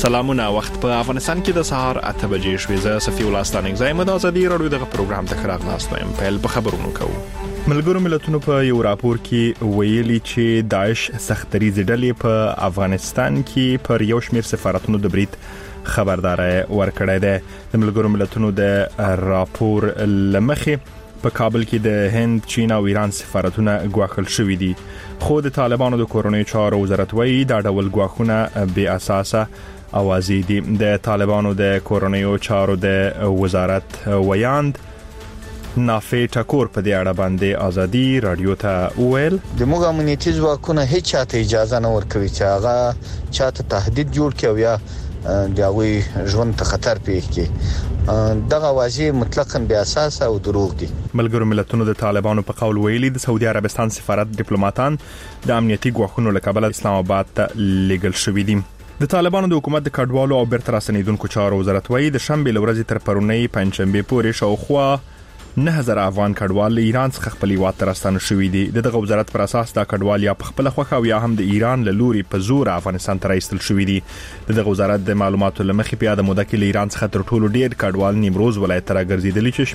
سلامونه. وخت په افغانستان کې د سهار 8 بجې شوې. زه صفي الله ستانک زایم د ازادي رادیو دغه پروګرام ته خراغلاست وایم. په په خبرونو کوو. ملګرو ملتونو په یو راپور کې ویلي چې داعش سختریزي ډلې په افغانستان کې پر یو شمېر سفارتونو د برید خبرداري ورکړې ده. د ملګرو ملتونو د راپور لمخې په کابل کې د هند، چین او ایران سفارتونه ګواښل شوې دي. خو د طالبانو د کورونی چارو وزارت وایي دا ډول ګواښونه بې اساسه اوازې دي. د طالبانو د کورونی چارو د وزارت ویاند نافع ټکور په دې اړه باندې ازادي رادیو ته ویل د موږ امنیتي ځواکونه هیڅ چاته اجازه نه ورکوي چې هغه چاته تهدید جوړ کړي یا داوی ژوند ته خطر پیښ کړي. دغه واژې مطلقاً بې اساس او دروغ دي. ملګرو ملتونو د طالبانو په قول ویلي د سعودي عربستان سفارت ډیپلوماټان د امنیتي ګواښونو له کبله اسلام آباد ته لیږل شوي دي. د طالبانو د حکومت د کډوالو او بیرته راستنیدونکو چارو وزارت وایي د شنبه لورځې تر پرونی پنځشنبه پورې شاوخوا 9000 افغان کډوال له ایران څخه خپل هیواد ته راستانه شوي دي. دغه وزارت پر اساس دا کډوال یا په خپل خوخه او یا هم د ایران له لوري په زور افغانستان ته راستل شوي دي. دغه وزارت د معلوماتو لمخې په یاد موده کې له ایران څخه تر ټولو ډیر کډوال نیمروز ولایت ته راګرځېدلي چې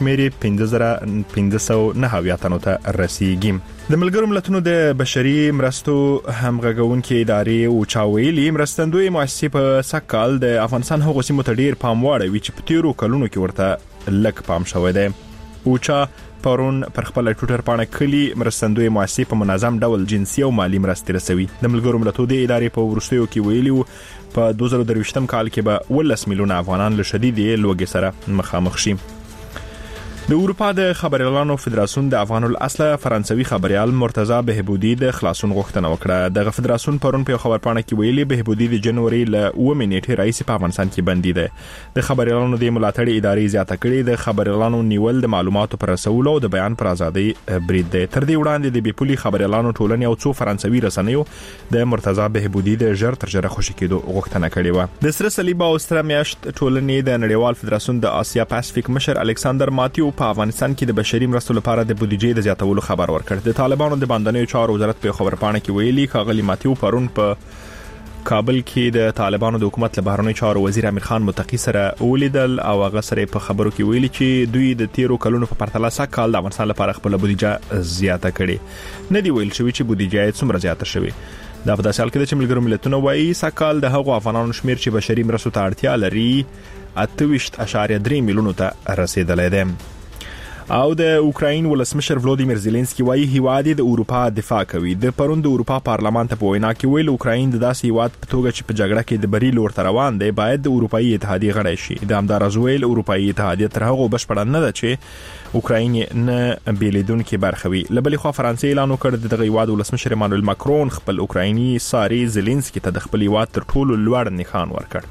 شمېر 5509 تنو ته رسیږي. د ملګرو ملتونو د بشري مرستو همغږونکو ادارې او چاویلي مرستندوی مؤسسې په سکهال د افغانستان هغو سیمو ته ډیر پام واړوي چې په تیرو کلونو کې ورته لک پام شوی دی. اوچا پرون پر خپل ټوټر پاڼه کلی مرستندوی مؤسسې په منظم ډول جنسي او مالی مرستې رسوي. د ملګرو ملتونو د ادارې په وروستیو کې ویلي په 2023 کال کې به 10 میلیونه افغانان له شدیدې لوږې سره مخامخ شي. د اروپا د خبريالانو فدراسیون د افغان الاصل فرانسوي خبريال مرتضی بهبودی د خلاصون غوښتنه وکړه. د فدراسیون پرون په خبرپاڼه کې ویلي بهبودی د جنوري ل 9 نیټې رئیس په افغانستان کې بندي ده. د خبريالانو د ملاتړ ادارې زیاته کړې د خبريالانو نیول د معلوماتو پر رسولو او د بیان پر ازادي برید ده. تر دې وړاندې د بیپولي خبريالانو ټولنې او څو فرانسوي رسنیو د مرتضی بهبودی د ژر تر ژره خوشی کېدو غوښتنه کړې و. د سره صلیب او استرامیاشت ټولنې د نړیوال فدراسیون د آسیا پاسفیک مشر الکساندر ماتیو په افغانستان کې د بشري مرستو لپاره د بودیجې د زیاتولو خبر ورکړ. د طالبانو د باندنیو چارو وزارت په خبرپاڼه کې ویلي ښاغلي ماتیو پرون په کابل کې د طالبانو د حکومت له بهرنی چارو وزیر امیر خان متقی سره ولیدل او هغه سره په خبرو کې ویلي چې دوی د تیرو کلونو په پرتله سکهال د افغانستان لپاره خپل بودیجه زیاته کړي. نه دی ویل شوی چې بودیجه څومره زیاته شوی. دا په داسې حال کې چې ملګرو ملتونو وایي سکهال د هغو افغانانو شمیر چې بشري مرستو ته اړتیا لري 28.3 میلیونو ته رسیدلی دی. او د اوکراین ولسمشر ولودیمیر زيلنسکي وايي هیواد د اروپا دفاع کوي. د پروند د اروپا پارلمان ته په وینا کې ویل اوکراین د داسې هیواد په توګه چې په جګړه کې د بری لور ته روان دی باید د اروپאי اتحادیه غړی شي. د همدارز ویل اروپאי اتحادیه تر هغه بشپړ نه ده چې اوکراین نه بیلیدونکو برخوي. لبلې خو فرانسې اعلان وکړ دغه هیواد ولسمشر ایمانوئل ماکرون خپل اوکرایني ساري زيلنسکي ته د خپل هیواد تر ټولو لوړ نښان ورکړ.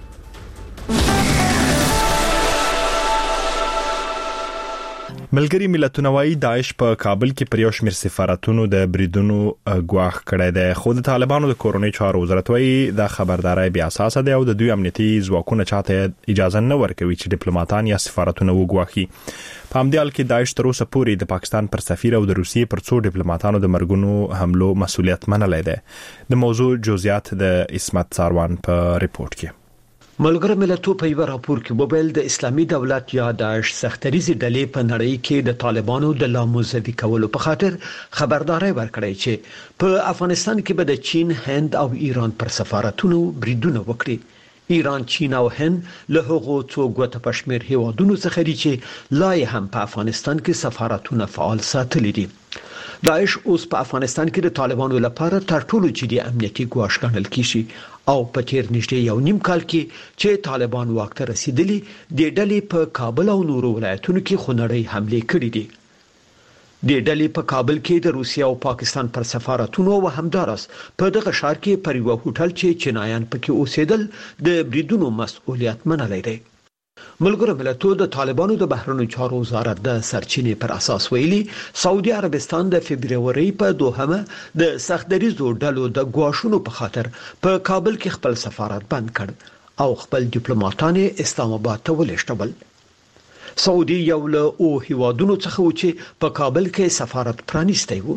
ملګری ملتونه وايي داعش په کابل کې پر یو شمېر سفارتونو د بریدونو ګواښ کړی دی. خو د طالبانو د کورونی چارو وزارت وايي دا خبرداري بیا اساس ده او د دوی امنیتي ځواکونه چاته اجازه نه ورکوي چې ډیپلوماټان یا سفارتونه وګواښي. په همدې حال کې داعش تر اوسه پورې د پاکستان پر سفیر او د روسیې پر څو ډیپلوماټانو د مرګونو حملو مسؤلیت منلی دی. د موضوع جزئیات د اسمت ساروان په ریپورت کې. ملګرو ملتونو په یو راپور کې وویل د اسلامي دولت یا داعش سختریزي ډلې په نړۍ کې د طالبانو د لاموزدي کولو په خاطر خبرداري ورکړې چې په افغانستان کې به د چین، هند او ایران پر سفارتونو بریدونه وکړي. ایران، چین او هند له هغو څو ګوته پښمیر هیوادونو څخه دي چې لا هم په افغانستان کې سفارتونه فعال ساتلي دي. داعش اوس په افغانستان کې د طالبانو لپاره تر ټولو جدي امنیتي ګواښ ګڼل کیږي او په تیر نږدې یو نیم کال کې چې طالبان واک ته رسیدلي د ډلې په کابل او نورو ولایتونو کې خونړۍ حمله کړې دي. د ډلې په کابل کې د روسیا او پاکستان پر سفارتونو او همدارس په دغه ښار کې پر یو هوټل چې چینایان پکې اوسېدل د بریدونو مسؤلیت منلی دی. ملګرو ملتونو د طالبانو د بهرنیو چارو وزارت د سرچینې پر اساس ویلي سعودي عربستان د فبرवरी په دوحه د سختدریزو ډلو د ګواښونو په خاطر په کابل کې خپل سفارت بند کړ او خپل ډیپلوماټان اسلام آباد ته ولېږدول. سعودي یو له هیوادونو څخه و چې په کابل کې سفارت پرانیستی و.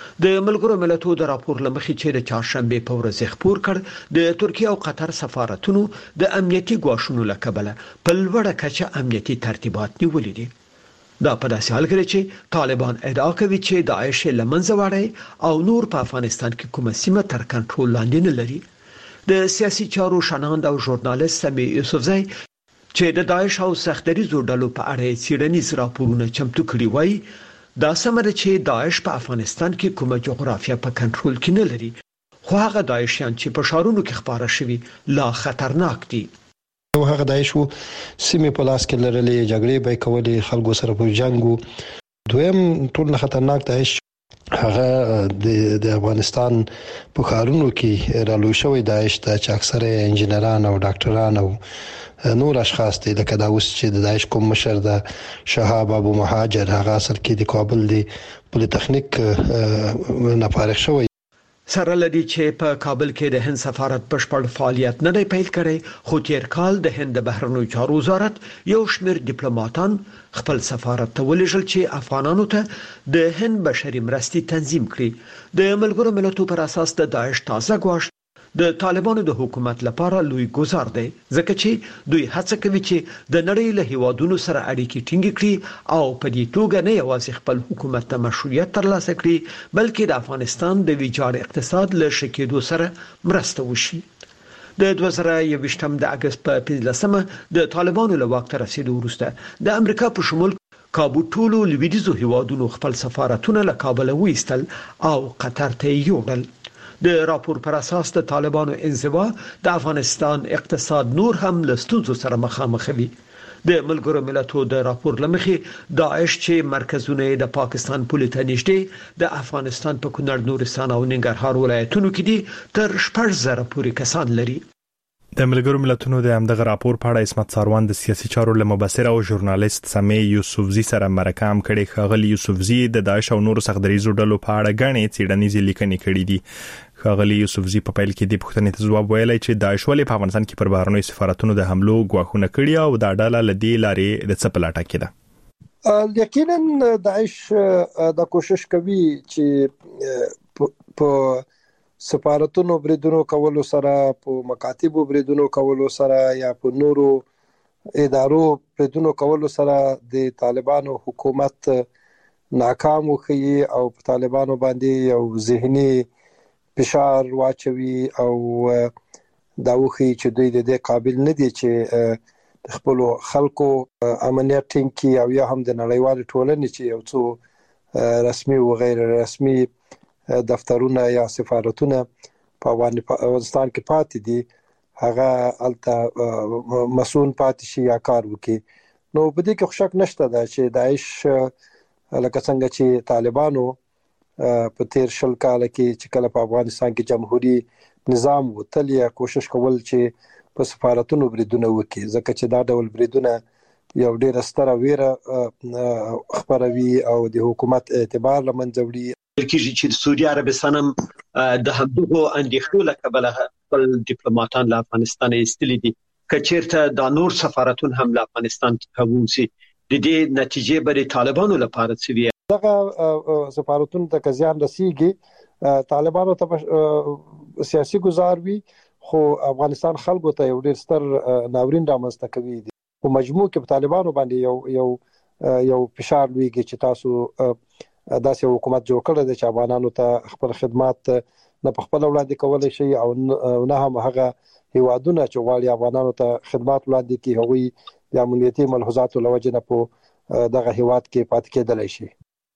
د ملګرو ملتونو د راپور لمخې چې د چهارشنبه په ورځ خبر کړ د ترکیه او قطر سفارتونو د امنیتي ګواښونو لکبله په لوړه کچه امنیتي ترتیبات نیولې دي. دا په داسې حال کې چې طالبان ادعا کوي چې داعش لمنځه وړي او نور په افغانستان کې کومه سیمه تر کنټرول لاندې نه لري. د سیاسي چارو شناند او ژورنالیست سمیع یوسفزی چې د داعش او سختریزو ډلو په اړه څېړنیز راپورونه چمتو کړي وای دا سمره چې داعش په افغانستان کې کومه جغرافیه په کنټرول کې نه لري خو هغه داعشیان چې په شارونو کې خبره شوي لا خطرناک دي. هغه داعش سیمه په لاس کې لرلې جګړې به کولې خلکو سره په جنگو. دویم ټول خطرناک داعش هغه د افغانستان په ښارونو کې رالو شوی داعش ته چې اکثره انجنیران او ډاکټران او نور اشخاص دي لکه دا اوس چې د داعش کوم مشر د شهاب ابو مهاجر هغه اصل کې د کابل دی پولی تخنیک نه فارغ شوی. سره لدی چې په کابل کې د هند سفارت بشپړ فعالیت نه دی پیل کړی خو تیر کال د هند بهرنیو چارو وزارت یو شمېر ډیپلوماټان خپل سفارت ته ولېږل چې افغانانو ته د هند بشري مرستې تنظیم کړي. د ملګرو ملتونو پر اساس د داعش تازه ګواښ د طالبانو د حکومت لپاره لوی ګزار دی ځکه چې دوی هڅه کوي چې د نړۍ له هیوادونو سره اړیکې ټینګې کړي او په دې توګه نه یوازې خپل حکومت ته مشروعیت ترلاسه کړي بلکې د افغانستان د ویجاړ اقتصاد له شکېدو سره مرسته وشي. د 2021 د اگست په 15مه د طالبانو له واک ته رسیدو وروسته د امریکا په شمول کابو ټولو لویدیځو هیوادونو خپل سفارتونه له کابل وایستل او قطر ته یوړل. د راپور پر اساس د طالبانو انزوا د افغانستان اقتصاد نور هم له ستونزو سره مخامخ وي. د ملګرو ملتونو د راپور لمخې داعش چې مرکزونه د پاکستان پولې ته نږدې د افغانستان په کونړ نورستان او ننګرهار ولایتونو کې دي تر 1000 پورې کسان لري. د ملګرو ملتونو د همدغه راپور په اړه اسمت ساروان د سیاسي چارو له مبصر او ژورنالیست سمیع یوسفزی سره مرکه هم کړې. ښاغلی یوسفزی د داعش او نورو سختدریزو ډلو په اړه غنې څېړنیزې لیکنې کړې دي. ښاغلی یوسفزی په پیل کې د پوښتنې ته ځواب ویلی چې داعش ولې په افغانستان کې پر بهرنیو سفارتونو د حملو ګواښونه کړي او دا ډله له دې لارې د څه په لټه کې ده. یقینا داعش دا کوشش کوي چې په سفارتونو بریدونو کولو سره په مکاتبو بریدونو کولو سره یا په نورو ادارو بریدونو کولو سره د طالبانو حکومت ناکام وخی او په طالبانو باندې یو ذهني فشار واچوي او دا وخی چې دوی د دې قابل نه دي چې خپل خلکو امنیت ټینګي او یا هم د نړیوال ټولنې چې یو څو رسمي او غیر رسمي دفترونه یا سفارتونه په افغانستان کې پاتې دي هغه الته مسؤل پاتې شي یا کار وکړي. نو په دې کې شک نشته دا چې داعش لکه څنګه چې طالبانو په تیر شل کال کې چې کله په افغانستان کې جمهوریت نظام وتل یا کوشش کول چې په سفارتونو بریدونه وکړي ځکه چې دا ډول بریدونه یو ډېر ستره ویره خبروي او د حکومت اعتبار لمنځه وړي. کېږي چې سعودي عربستان هم د همدغو اندېښنو له کبله خپل ډیپلوماټان له افغانستان ایستلي دي. که چېرته دا نور سفارتونه هم له افغانستان څخه ووځي د دې نتیجې به د طالبانو لپاره څه وي؟ دغه سفارتونو ته زیان رسیږي طالبانو ته سیاسي گزار وي خو افغانستان خلکو ته یو ډېر ستر ناورین رامنځته کوي. په مجموع کې په طالبانو باندې یو فشار لویږي چې تاسو داسې حکومت جوړ کړی دی چې افغانانو ته خپل خدمات نه په خپل وړاندې کولای شي او نه هم هغه هیوادونه چې غواړي افغانانو ته خدمات وړاندې کړي هغوی د امنیتي ملحوظاتو له وجې نه په دغه هیواد کې پاتې کېدلی شي.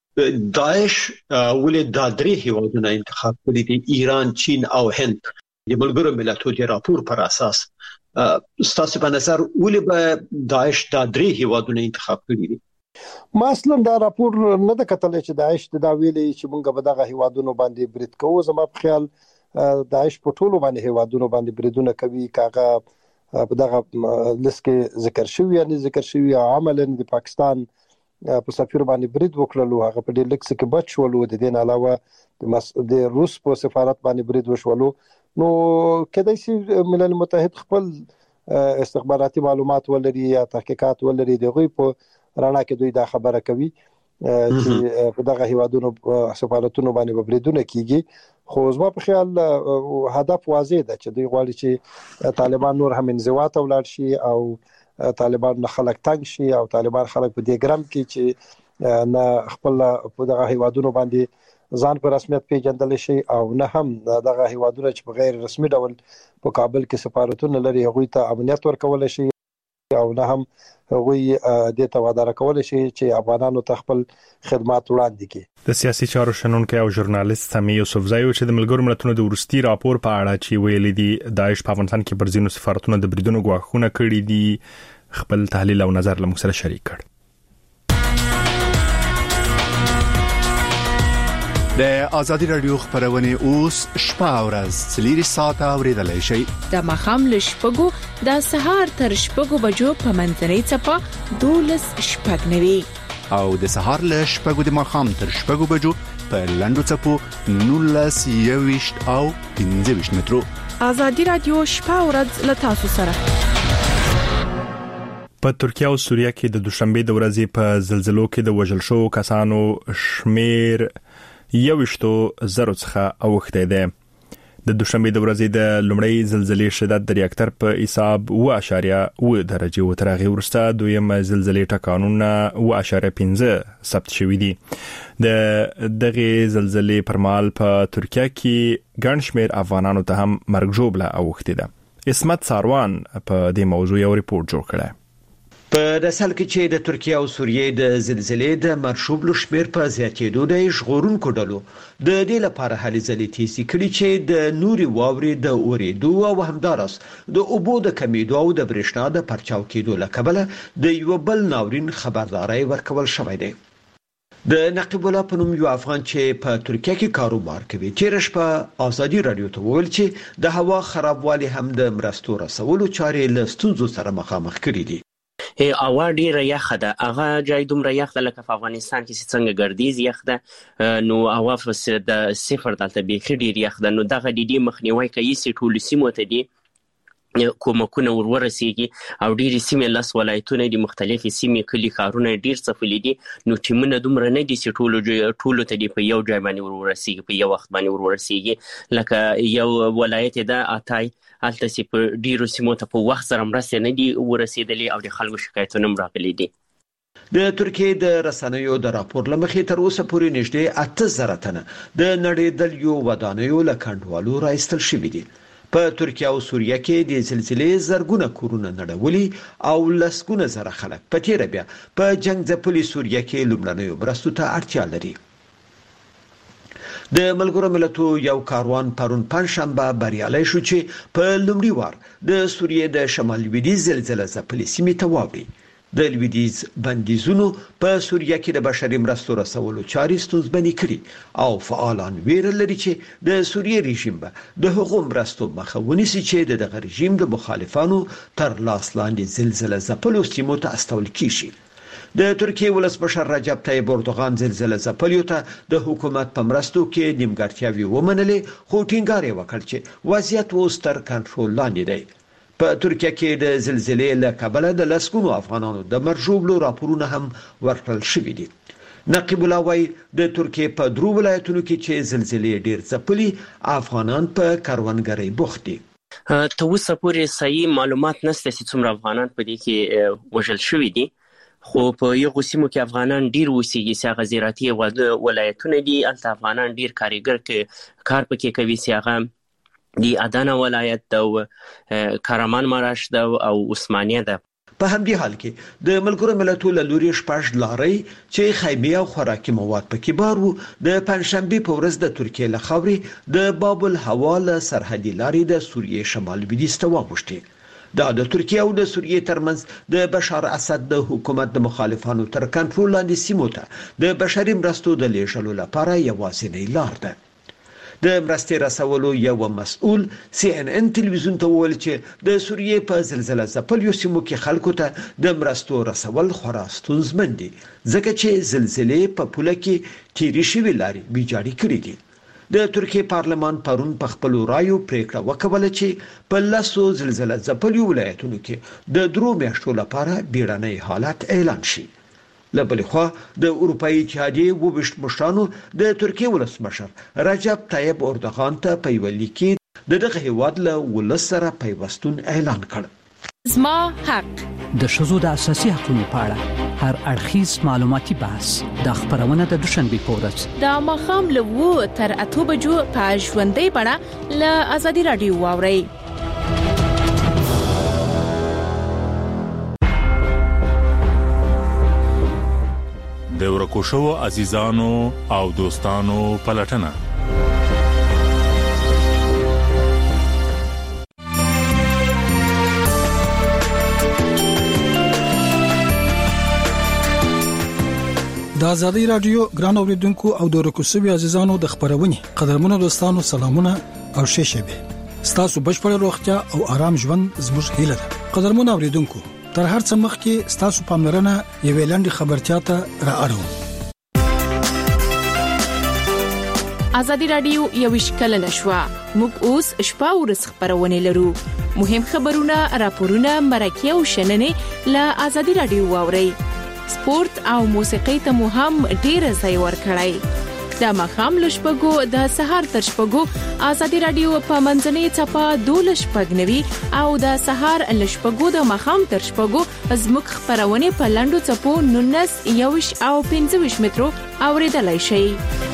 داعش ولې دا درې هیوادونه انتخاب کړي دي ایران، چین او هند. د ملګرو ملتونو د راپور پر اساس ستاسو په نظر ولې به داعش دا درې هیوادونه انتخاب کړي دي؟ ما اصلا دا راپور نه د کتلې چې داعش دا ویلي چې موږ به دغه هیوادونو باندې برید کوو. زما په خیال داعش په ټولو باندې هیوادونو باندې بریدونه کوي. کاغه په دغه لیست کې ذکر شوی یا نه ذکر شوی عملاً د پاکستان په سفیر باندې برید وکړلو هغه په دې لیست کې بچ شولو. د دې علاوه د روس په سفارت باندې برید وشولو. نو کله چې ملل متحد خپل استخباراتي معلومات ولري یا تحقیقات ولري دغه په رانا کې دوی دا خبره کوي. چې په دغه هیوادونو سفارتونو باندې بریدونه کیږي. خو زما په خیال هدف واضح ده چې دوی غواړي چې طالبان نور هم انزوا ته ولاړ شي او طالبان خلک تنگ شي او طالبان خلک په دې ګرام کې چې نه خپل په دغه هیوادونو باندې ځان په رسمیت پیژندل شي او نه هم دغه هیوادونه چې په غیر رسمي ډول په کابل کې سفارتونه لري هغوی ته امنیت ورکول شي او نه هم هغوی د توادر کول شي چې افغانانو ته خپل خدمات وړاندې کړي. د سیاسي چارو شنونکو او ژورنالیست سامي یوسفزای چې د ملګرو ملتونو د ورستي راپور په اړه چې ویلي دي داعش په افغانستان کې پر ځینو سفارتونو د بریدونو غواخونه کړي دي خپل تحلیل او نظر له موږ سره شریک کړ. د آزادی رادیو خبرونه اوس شپه او ورځ 3 ساعته اوریدلای شئ. د مخام له شپږو د سهار تر شپږو بجو په منځنۍ چپه 12 شپږ نوي او د سهار له شپږو د مخام تر شپږو بجو په لندو چپو 19 او 15 مترو. آزادی رادیو شپه او ورځ له تاسو سره. په ترکیه او سوریه کې د دوشنبه د ورځې په زلزلو کې د وژل شو کسانو شمیر 21,000 څخه اوښته ده. د دوشنبه د ورځې د لومړۍ زلزلې شدت د ریاکټر په حساب 0.1 درجه وترغه ورسته دویم زلزلې ټکانونه 0.5 ثبت شوې دي. د دغه زلزلې پر مهال په ترکیه کې ګڼ شمېر افغانانو ته هم مرګ ژوبله اوښته ده. اسمت ساروان په دې موضوع یو ریپورت جوړ کړی. په داسل کې چې د ترکیه او سوریه د زلزلې د مرشوب شمیر په زیاتېدو د ژغورونکو ډلو د دې لپاره هلي ځلې تیسي کړي چې د نوري واوري د اورېدو او همدارس د اوبو د کمیدو او د برېښنا د پرچاو کېدو لکبله د یو بل ناورین خبرداري ورکول شوې ده. د نقیب الله په نوم یو افغان چې په ترکیه کې کاروبار کوي تیر شپه آزادی رادیو ته وویل چې د هوا خرابوالي هم د مرستو رسولو چارې له ستونزو سره مخامخ کړي دي. هوا ډیره یخه ده. هغه جای دومره یخ ده لکه په افغانستان کې څنګه ګردیز یخ ده نو هوا د صفر دلته بیخي ډیر یخ ده. نو دغه د دې مخنیوي کوي چې ټول سیمو ته دي کومکونه ورسیږي او ډیر سیمې لاس ولایتونه دي مختلفې سیمې کلی کارونه ډیر څفلي دي. نو ټیمونه دومره نه دي چې ټول ته دي په یو ځای باندې ورسیږي په یو وخت باندې ورسیږي. لکه یو ولایت ده اتای الته چې په ډیرو سیمو ته په وخت سره مرسته نه دي ورسېدلي او د خلکو شکایتونه هم راغلي دي. د ترکیه د رسنیو د راپور لمخې تر اوسه پورې نږدې 8,000 تنه د نړیدلیو ودانیو له کډوالو راایستل شوي دي. په ترکیه او سوریه کې د زلزلې زرګونه کورونه نړولي او لسګونه زره خلک په تیر بیا په جنگ ځپلي سوریه کې لومړنیو مرستو ته اړتیا لري. د ملګرو ملتو یو کاروان پرون پنځشنبه بریالي شو چې په لومړي وار د سوریه د شمال لویدیځ زلزلې ځپلي سیمې ته واوړي. د لویدیځ بندیزونو په سوریه کې د بشري مرستو رسولو چارې ستونزمنې کړي او فعالان ویره لري چې د سوریه رژیم به د حقوق مرستو مخه ونیسي چې دغه رژیم د مخالفانو تر لاس لاندې زلزلې ځپلو سیمو ته استول کیږي. د ترکیه ولسمشر رجب طیب اردوغان زلزلې ځپلیو ته د حکومت په مرستو کې نیمګړتیاوې ومنلې خو ټینګار یې وکړ چې وضعیت اوس تر کنټرول لاندې دی. په ترکیه کې د زلزلې له کبله د لسګونو افغانانو د مرګ ژوبلو راپورونه هم ورکړل شوي دي. نقیب الله وايي د ترکیه په درو ولایتونو کې چې زلزلې ډیر ځپلي افغانان په کروندګرۍ بوخت دي. ته اوسه پورې صحیح معلومات نشته چې څومره افغانان په دې کې وژل شوي دي. خو په یو سیمو کې افغانان ډیر اوسېږي چې هغه زراعتي ولایتونه دي. الته افغانان ډیر کارګر کې کار پکې کوي چې هغه د ادانا ولایت د کارمان مراش د او عثمانیه ده. په همدې حال کې د ملګرو ملتونو له لوري شپږ لارې چې خیمه او خوراکي مواد پکې بار وو د پنځشنبه په ورځ د ترکیه له خاورې د باب الهوا سرحدي لارې د سوریه شمال لویدیځ ته واوښتې. دا د ترکیه او د سوریه ترمنځ د بشار اسد د حکومت د مخالفانو تر کنټرول لاندې سیمو ته د بشري مرستو د لیږلو لپاره یوازینی لار ده. د مرستې رسولو یو مسؤل CNN تلویزیون ته وویل چې د سوریه په زلزلې ځپلو سیمو کې خلکو ته د مرستو رسول خورا ستونزمن دي ځکه چې زلزلې په پوله کې تیری شوي لارې بیجاري کړې دي. د ترکیه پارلمان پرون په خپل رایو پریکړه وکړه چې په لاسو زلزلې ځپلو ولایتونو کې د درو میاشتو لپاره بیړنی حالت اعلان شي. لبل خو د اروپאי اتحادیې وبشت مشرانو د ترکیه ولسمشر رجب طیب اردوغان ته په یو لیک کې دغه هیواد له ولسره پیوستون اعلان کړ. زما حق د شذو د اساسي حقوقو په اړه هر اړخیز معلوماتي بحث د خبرونه د دوشنبه په ورځ د ماخام له 2 تر 8 بجو په ژوندۍ بڼه له ازادي رادیو واوري. د ورکوشو عزیزانو او دوستانو پلټنه د ازادي رادیو ګران اوریدونکو او د ورکوسوي عزیزانو د خبرونې قدرمنو دوستانو سلامونه او شیشبه ستاسو بشپړ روغتیا او آرام ژوند زموږ هیله ده. قدرمنو اوریدونکو تر هر څه مخکې ستاسو پاملرنه یوې لاندې خبرتیا ته را اړوم. ازادي رادیو یو شکل نشوا موږ اوس شپه ورځ خبرونه لرو. مهم خبرونه راپورونه مرکه او شننې له ازادي رادیو واوري. سپورت او موسیقي ته مو هم ډیر ځای ورکړی. د ماخام لشپګو د سهار تر شپګو ازادي رادیو په منځنۍ چپا 12:90 او د سهار لشپګو د ماخام تر شپګو زموږ خبرونه په لاندو چپو 19 او 25 مترو اوریدلای شئ.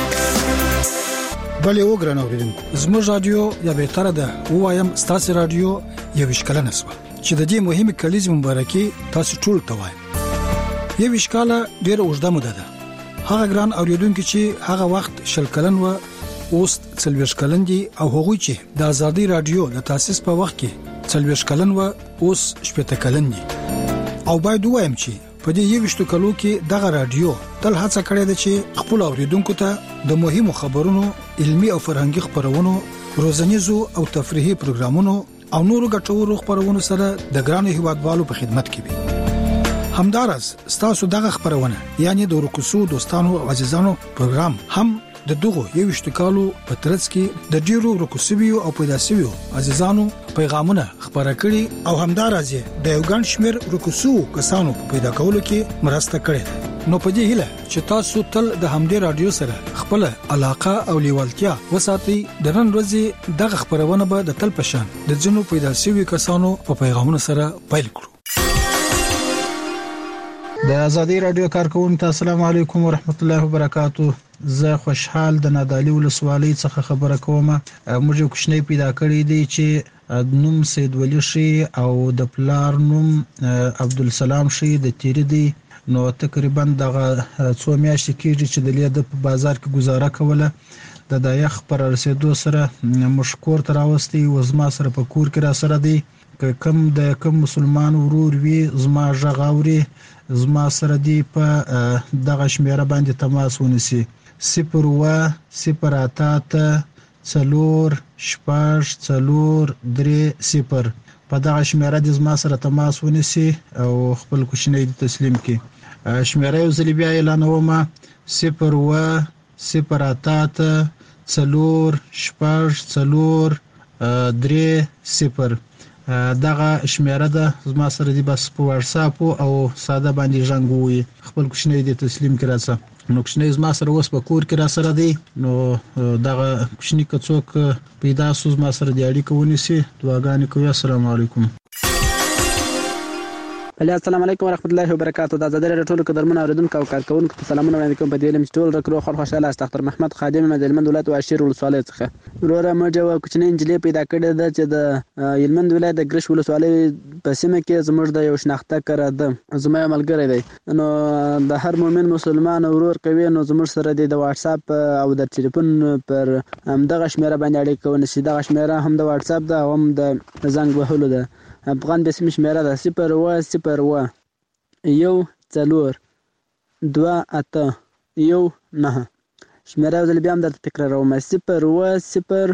بلې وګران اوریدونکو زموږ رادیو یا به تر ده وایم ستاسو رادیو یو شکل نسوه چې د دې مهمه کلیز مبارکي تاسو ټول ته وایم. یو وشکاله ډیر اوږده موده ده. هغه ګران اوریدونکو چې هغه وخت شل کلن و اوس 40 کلن دي او هغه چې د ازادي رادیو د تاسیس په وخت کې 40 کلن و اوس 70 کلن دي. او باید وایم چې په دې 20 کلو کې دغه رادیو تل هڅه کړې ده چې خپل اوریدونکو ته د مهمو خبرونو علمي او فرهنګي خبرونو روزنیزو او تفریحي پروګرامونو او نورو ګټورو خبرونو سره د ګران هیوادوالو په خدمت کې وي. همدارس ستاسو دغه خبرونه یعنی د ورکوسو دوستانو او عزیزانو پروګرام هم د دغه 20 کالو په ترڅ کې د ډیرو ورکوسویو او پیداسویو عزیزانو پیغامونه خبره کړي او همدارس د یو ګڼ شمیر ورکوسو کسانو په پیدا کولو کې مرسته کړې. نو په دې هیله چې تاسو تل د همدې رادیو سره خپل علاقه او لیوالتیا وساتئ. د نن ورځې دغه خبرونه به د تل پشان د جنو پیداسویو کسانو په پیغامونو سره پیل کړو. د ازادي رادیو کارکونکو ته السلام علیکم ورحمت الله وبرکاتہ. زه خوشحال د نادعلي ولسوالۍ څخه خبره کوم. موږ یو کوچنی پیدا کړی دی چې نوم سید ولی شي او د پلار نوم عبدالسلام شي د تیری دی. نو تقریبا دغه څو میاشتې کېږي چې د لید په بازار کې گزاره کوله. د دایخ پر رسیدو سره مشکور تراوستي وزما سره په کور کې را سره دی. کم مسلمان ورور وی زما ژغاوري زما سره دی په دغه شمیره باندې تماس ونیسي 0 څلور شپږ څلور درې 0 په دغه شمیره د زما سره تماس ونیسي او خپل کوچنی تسلیم کی. شمیره یو ځل بیا اعلانوم 0 څلور شپږ څلور درې 0 دغه شمیره ده زما سره دی بس په واتس اپ او ساده باندې ژوندوي خپل کوچنی د تسلیم کی راځه. نو کوچنی زما سره اوس په کور کې را سره دی. نو دغه کوچنی کڅوک پیدا سوز ما سره دی اړیکه ونیسي. دعاګانې کوي. السلام علیکم. السلام علیکم ورحمت الله وبرکاتہ. د ازادي رادیو ټول قدرمن اوریدونکو او کارکونکو ته سلامونه وړاندې کوم. په دې لم چې ټول رکرو خو خوشاله است. ډاکټر محمد خادم مدلمند ولایت واشیر ولسوالۍ څخه وروره موږ یو کوچنی انجلۍ پیدا کړې ده چې د یلمند ولایت د ګرش ولسوالۍ په سیمه کې زموږ د یو شناخته کړه ده. زما ملګری دی. نو د هر مؤمن مسلمان ورور کوي. نو زموږ سره د واتس اپ او د ټلیفون پر همدغه شمیره باندې اړیکه ونیسي. دغه شمیره هم د واتس اپ ده او هم د زنګ وهلو ده. افغان به سیمه شمیره ده 0 1 4 2 8 1 9. شمیره ځل بیا هم درته تکراروم 0 1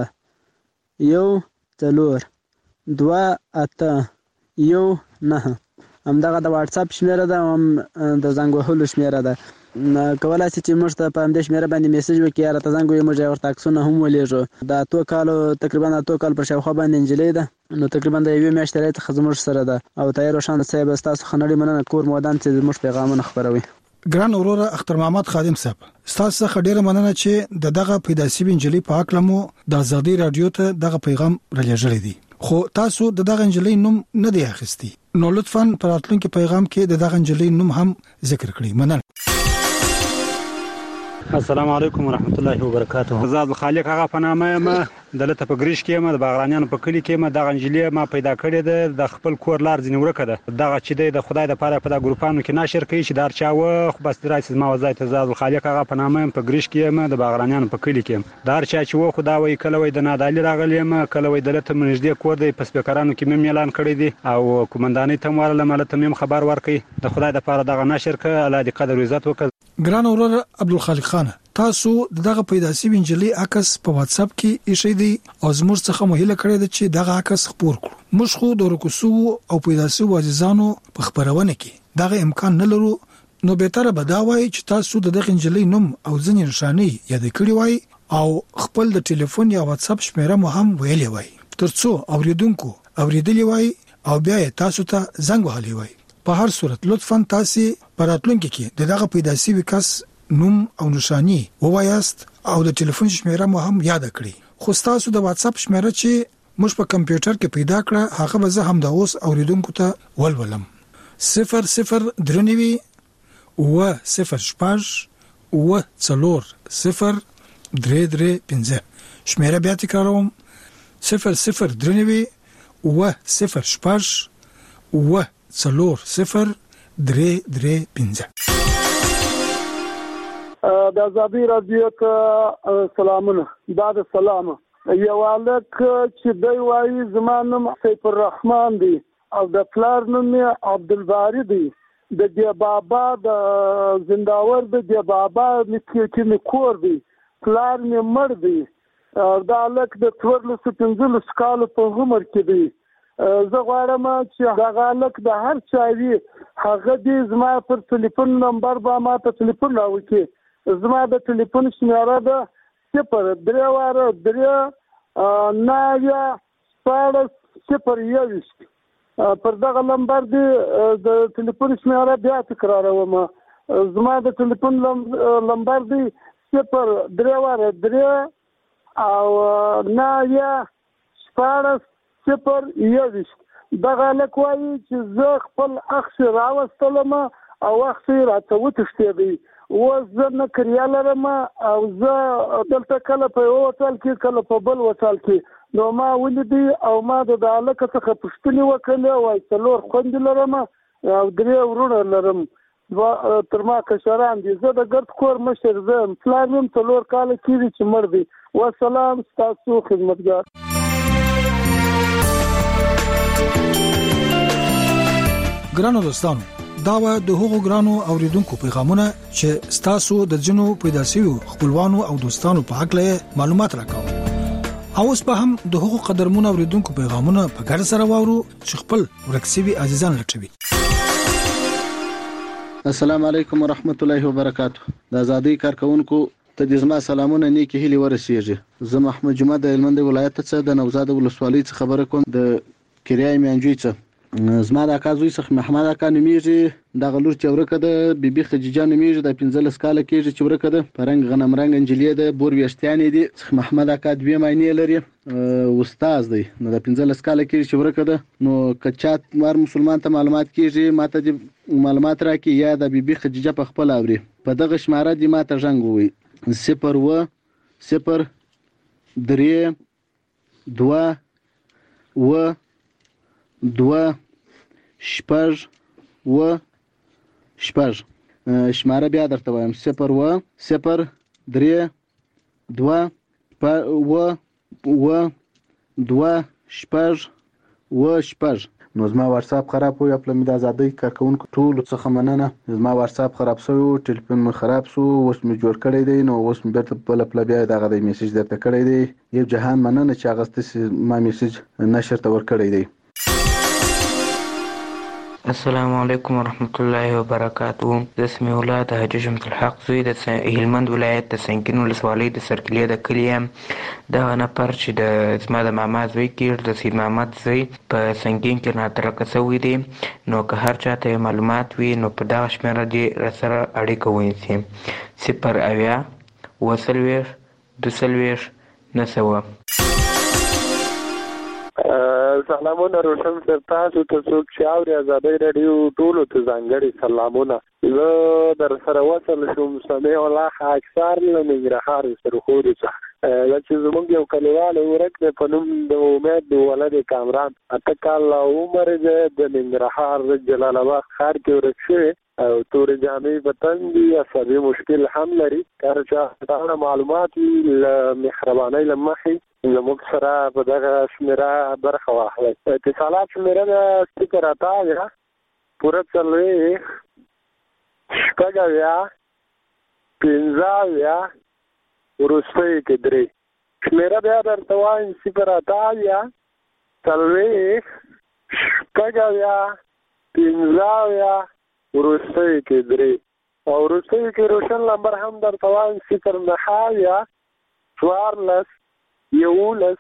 1 4 2 8 1 9. همدغه د واتس اپ شمیره ده او هم د زنګ وهلو شمیره ده. کولای شي چې موږ ته په همدې شمیره باندې میسج وکړي یا راته زنګ ووهي، موږ یې ورته عکسونه هم ولېږو. د اتو کالو تقریبا 8 کال پر شاوخوا باندې نجلۍ ده، نو تقریبا د 1 میاشتې راځي څخه زموږ سره ده. او طاهر روشن صاحب ستاسو خنړې مننه کور مودان چې زموږ پیغامونه خبروي. ګران وروره اختر محمد خادم صاحب، ستاسو څخه ډیره مننه چې دغه پیدا شوی انجلۍ په حق لمو د ازادي رادیو ته دغه پیغام رالېږلی دی، خو تاسو دغه انجلۍ نوم نه دی اخیستی، نو لطفاً پر راتلونکي پیغام کې دغه انجلۍ نوم هم ذکر کړئ. مننه. السلام علیکم ورحمت الله وبرکاته. زاد خالق هغه په نامه ما دلته په ګریش کې ما د باغرانیانو په کلی کې ما د انجلۍ ما پیدا کړې ده، د خپل کور لار ځنی ورکه ده. دغه چې د خدای د پاره په د ګروپانو کې نشر کوي چې دار چا و خو بس درایسز ما وځي ته زاد خالق هغه په نامه په ګریش کې ما د باغرانیانو په کلی کې دار چا چې و خدا وای کله وای د نادالي راغلی ما کله وای دلته منځدې کور دی په سپیکرانو کې مم اعلان کړی دی او کومندانې ته مورله ملته مم خبر ورکړي د خدای د پاره دغه نشر ک الله دې قدر عزت وکړي. ګران وروره عبدالخالق خان، تاسو دغه پیدا شوی انجلۍ عکس په واتس اپ کې ایښی دی او زموږ څخه مهله کړی دی چې دغه عکس خپور کړو. موږ خو د رکوسو او پیدا شوی عزیزانو په خبرونه کې دغه امکان نه لرو، نو بهتره به دا وایي چې تاسو دغه انجلۍ نوم او ځینې نشانې یاد کړی وای او خپل د ټلیفون یا واتس اپ شمیره مو هم ویلې وای ترڅو اوریدونکو اوریدلی وای او بیا تاسو ته زنګ وهلی وای. په هر صورت لطفاً تاسو په راتلونکي کې دغه پیدا شوی کس نوم او نشانی ووایاست او د ټلیفون شمیره مو هم یاد کړئ. خو تاسو د واتس اپ شمیره چې موږ په کمپیوټر کې پیدا کړه هغه به زه هم د اوس اوریدونکو ته ولولم. 0039 و 06 و 4 شمیره بیا تکراروم 0039 و 06 و 4 د ازادي رادیو ته سلامونه. دا د سلام یو الک چې دی وایي زمانم سیف الرحمن دی او د پلار نوم عبدالباری دی، د دی بابا د زنداور د دی بابا کې کور دی، پلار مې مړ دی. دا الک د 15 کال په عمر کې دی. زه غواړم چې دا الک د هر چا وی هغه دې زما پر ټلیفون نمبر با ما ته ټلیفون راوړي. زما د ټلیفون شمیره ده 03 9 0 پر دغه نمبر دی د ټلیفون شمیره بیا تکراروم. زما د ټلیفون نمبر دی 03 او 9 0 دغه لک وایي چې زه خپل اخ راوستلم او اخ راته وتښتېدی و زه نه کریا لرم او زه دلته کله په یو وټال کې کله په بل وټال کې نو ما ولیدي او ما د علاقه څخه پوښتنه وکړه وای څلور خوند لرم او درې ورونه لرم تر ما کشران دي. زه د ګرد کور مشر زم پلانم څلور کال کېږي چې مړ دی. والسلام تاسو خدمتګار. ګرانو دوستانو، دا و د هغو ګرانو اوریدونکو پیغامونه چې ستاسو د جنو پیدا شوی خپلوانو او دوستانو په حق له معلومات راکاو. اوس په هم د هغو قدرمنو اوریدونکو پیغامونه په ګډه سره واورو چې خپل ورکسوي عزیزان لټوي. السلام علیکم ورحمت الله وبرکاته. د ازادي کارکونکو ته د زما سلامونه نیکی هیلي ورسیږي. زه محمد جمعه د هلمند ولایت څخه د نوزاد ولسوالۍ څخه خبره کوم. د کریای میانجوی څخه زما د اکا زوی څخه محمد اکا نومیږي، د غلور چې ورکه ده بیبي خدیجه نومیږي، د 15 کال کېږي چې ورکه ده، پرنګ غنم رنگ انجلې ده، بور ویشتیانې دي. څخه محمد اکا 2 معنی لري، استاد دی. نو د 15 کال کېږي چې ورکه ده. نو کچات مار مسلمان ته معلومات کېږي ماته د معلومات راکې یا د بیبي خدیجه په خپل اوري په دغه شماره دی ماته ژوند وي 0 و 0 3 2 و 2 شپږ و شپږ شماره بیا درته وایم 0 و 0 3 2 و 2 شپږ و شپږ. نو زما واتس اپ خراب وو یا په د ازادۍ کارکونکو ټول څخه مننه. زما واتس اپ خراب شوی، ټلیفون مې خراب شو، اوس مې جوړ کړی دی. نو اوس مې بیرته په بیا دغه د میسج درته کړی دی. یو جهان مننه چې هغه ستاسو ما میسج نشر ته ور کړی دی. السلام علیکم ورحمت الله وبرکاته. د سمي الله د حاجی شمس الحق زوی د هلمند ولایت د سنګین ولسوالۍ د سرکلي د کلیم دغه نفر چې د زما د ماما زوی کېږي د سید محمد زوی په سنګین کې ناترکه شوی دی. نو که هر چاته معلومات وي نو په دغه شمېره دې راسره اړیکه ونیسي 0 اویا 42 سلامونه روشن سر تاسو ته څوک چې اوري آزادۍ رادیو ټولو ته ځانګړي سلامونه. زه در سره وصل شوم سمیع الله اکثر له ننګرهار سرخوري څخه چې زموږ یو کلیوال ورک دی په نوم د امید د ولد کامران 8 کاله عمر دی د ننګرهار جلال آباد ښار کې ورک شوی او تورې جامې په تن دي عصبي مشکل هم لري. هر چا دا معلومات له مهربانۍ له مخې زموږ سره په دغه شمېره برخه واخلئ. اتصالات شمېره د 0 پوره 4 شپږ اویا 15 اویا وروستۍ کې 3 شمېره بیا درته وایم 0 اویا 4 شپږ اویا 15 اویا وروستۍ کې 3 او وروستۍ کې روشن نمبر هم درته وایم 0 اویا 14 11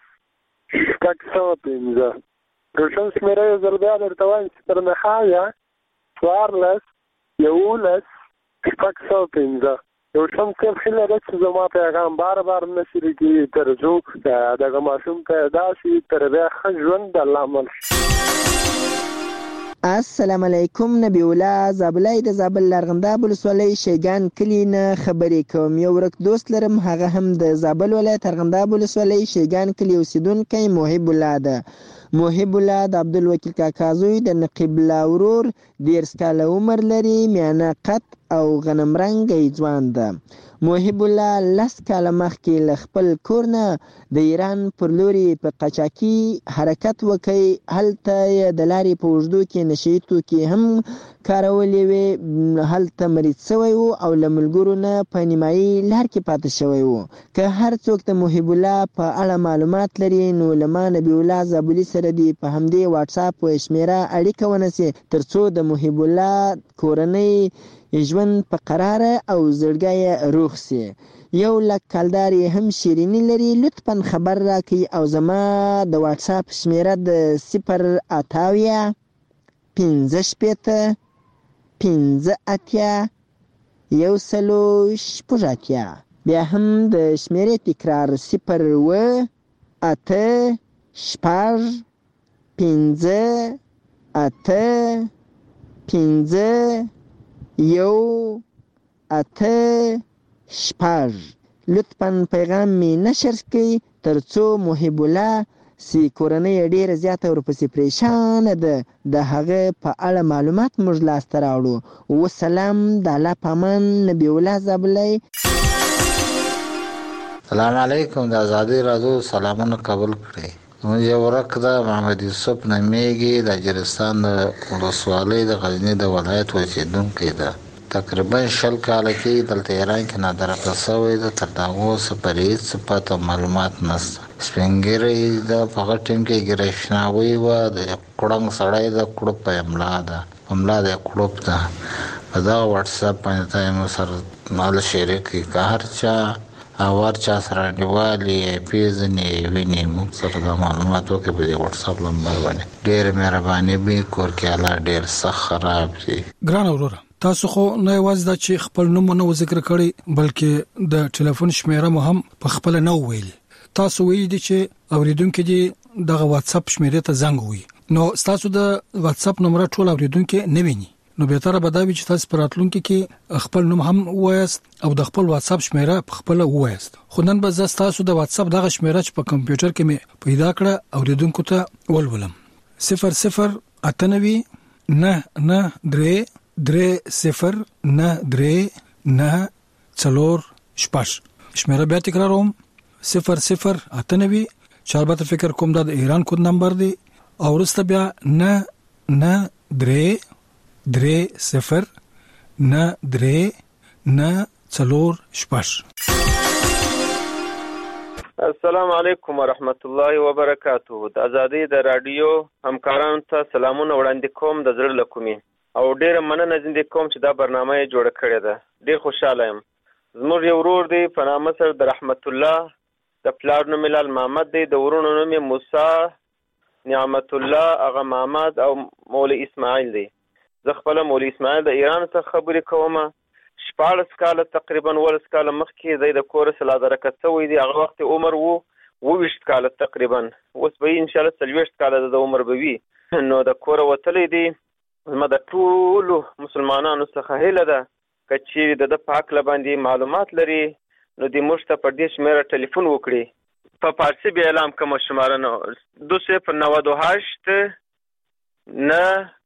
615 روشن شمېره یو ځل بیا درته وایم 0 اویا 14 11 615 روشن صاحب هیله ده چې زما پیغام بار نشر کړي تر څو دغه ماشوم پیدا شي تر بیا ښه ژوند د الله عمل شي. السلام علیکم. نبی الله زابلای د زابل لرغنداب ولسوالۍ شیګان کلی نه خبرې کوم. یو ورک دوست لرم هغه هم د زابل ولایت لرغنداب ولسوالۍ شیګان کلی اوسیدونکی محب الله ده. محب الله د عبدالوکیل کاکا زوی د نقیب الله ورور 10 کاله عمر لري، میانه قد او غنم رنګ ځوان ده. محب الله 10 کاله مخکې له خپل کور نه د ایران پر لوري په قاچاقي حرکت وکړ. هلته د لارې په اوږدو کې نشهیي توکي هم کارولې وې. هلته مریض شوی و او له ملګرو نه په نیمایي لار کې پاتې شوی و. که هر څوک د محب الله په اړه معلومات لري نو له ما نبی الله زابلي سره دی په همدې واتساپ په شمېره اړیکه ونیسي تر څو د محب الله کورنۍ ژوند په قرار او زړګی روغ سي. 1 کلدار هم شیرینی لري. لطفا خبر راکړئ او زما د واتساپ شمېره د 0 15 15 1 بیا هم د شمېرې تکرار 0 8 6 15 8 15 1 8 6. لطفا پیغام می نشر کړئ تر څو محب الله سی کورنۍ ډیره زیاته ورپسې پریشان ده د هغه په اړه معلومات موږ لاسته راوړو. وسلام د الله پامان نبی الله زابلای. سلام علیکم. د آزادۍ رادیو سلامونه قبول کړئ. موږ یو ورک ده محمد یوسف نمیږي د اجرستان د ولسوالۍ د غزنی د ولایت اوسیدونکی ده. تقریبا 20 کاله کې دلته ایران کې نادرکه شوی ده. تر دا اوسه پرې هېڅ پته معلومات نشته. سپین ږیری ده په هغه ټیم کې ګرشناوي وه د کړنګ سړی ده کړوپ په املا ده املا د کړوپ ده. په دغه واتساپ باندې ته مو سره مال شریک کړي که هر چا او هر چا سره نیوالي پیژنې ویني موږ سره دا معلومات وکړي په دې واتساپ نمبر باندې. ډېره مهرباني به کور کې الله ډېر سخت خراب شي. ګران وروره تاسو خو نه یوازې دا چې خپل نوم نه ذکر کړی بلکې د ټلیفون شمیره مو هم په خپل نه ویلي. تاسو ویلي دي چې اوریدونکو دي دغه واتساپ شمیره ته زنګ وي. نو تاسو د واتساپ نمبر ټول اوریدونکو نه ویني. نو به تر به دا وی چې تاسو پراتلونکو کې خپل نوم هم وایست او د خپل واتساپ شمیره په خپل وایست. خو نن به تاسو د واتساپ دغه شمیره چې په کمپیوټر کې مې پیدا کړه اوریدونکو ته ولولم. 00 98 9 3 0 9 3 9 4 6. شمیره بیا تکراروم 00 98 چاربات فکر کوم دا د ایران کود نمبر دی او ورسته بیا 9 9 3 0 9 3 9 4 6. السلام علیکم ورحمت الله وبرکاته. د ازادي د رادیو همکارانو ته سلامونه وړاندې کوم د زړه له کومې او ډیره مننه زنده کوم چې دا برنامه جوړه کړې ده. ډیر خوشاله یم. زموږ یو ورور دی په نامه سره د رحمت الله، د پلار نوم لال محمد دی، د ورونو نوم موسی، نعمت الله، هغه محمد او مولوی اسماعیل دی. زه خپل مولوی اسماعیل د ایران څخه خبرې کوم. 14 کاله تقریبا 14 کاله مخکې د کور سره درکه شوی دی. هغه وخت عمر وو 20 کاله تقریبا. اوس به ان شاء الله 40 کاله د عمر به وي. نو د کور وتلې دی. زما د ټول مسلمانانو څخه هیله ده چې د پاک لباندې معلومات لري نو د مشته پر دې شمیره ټلیفون وکړي. په فارسی به اعلان کوم شماره نو 2098 نه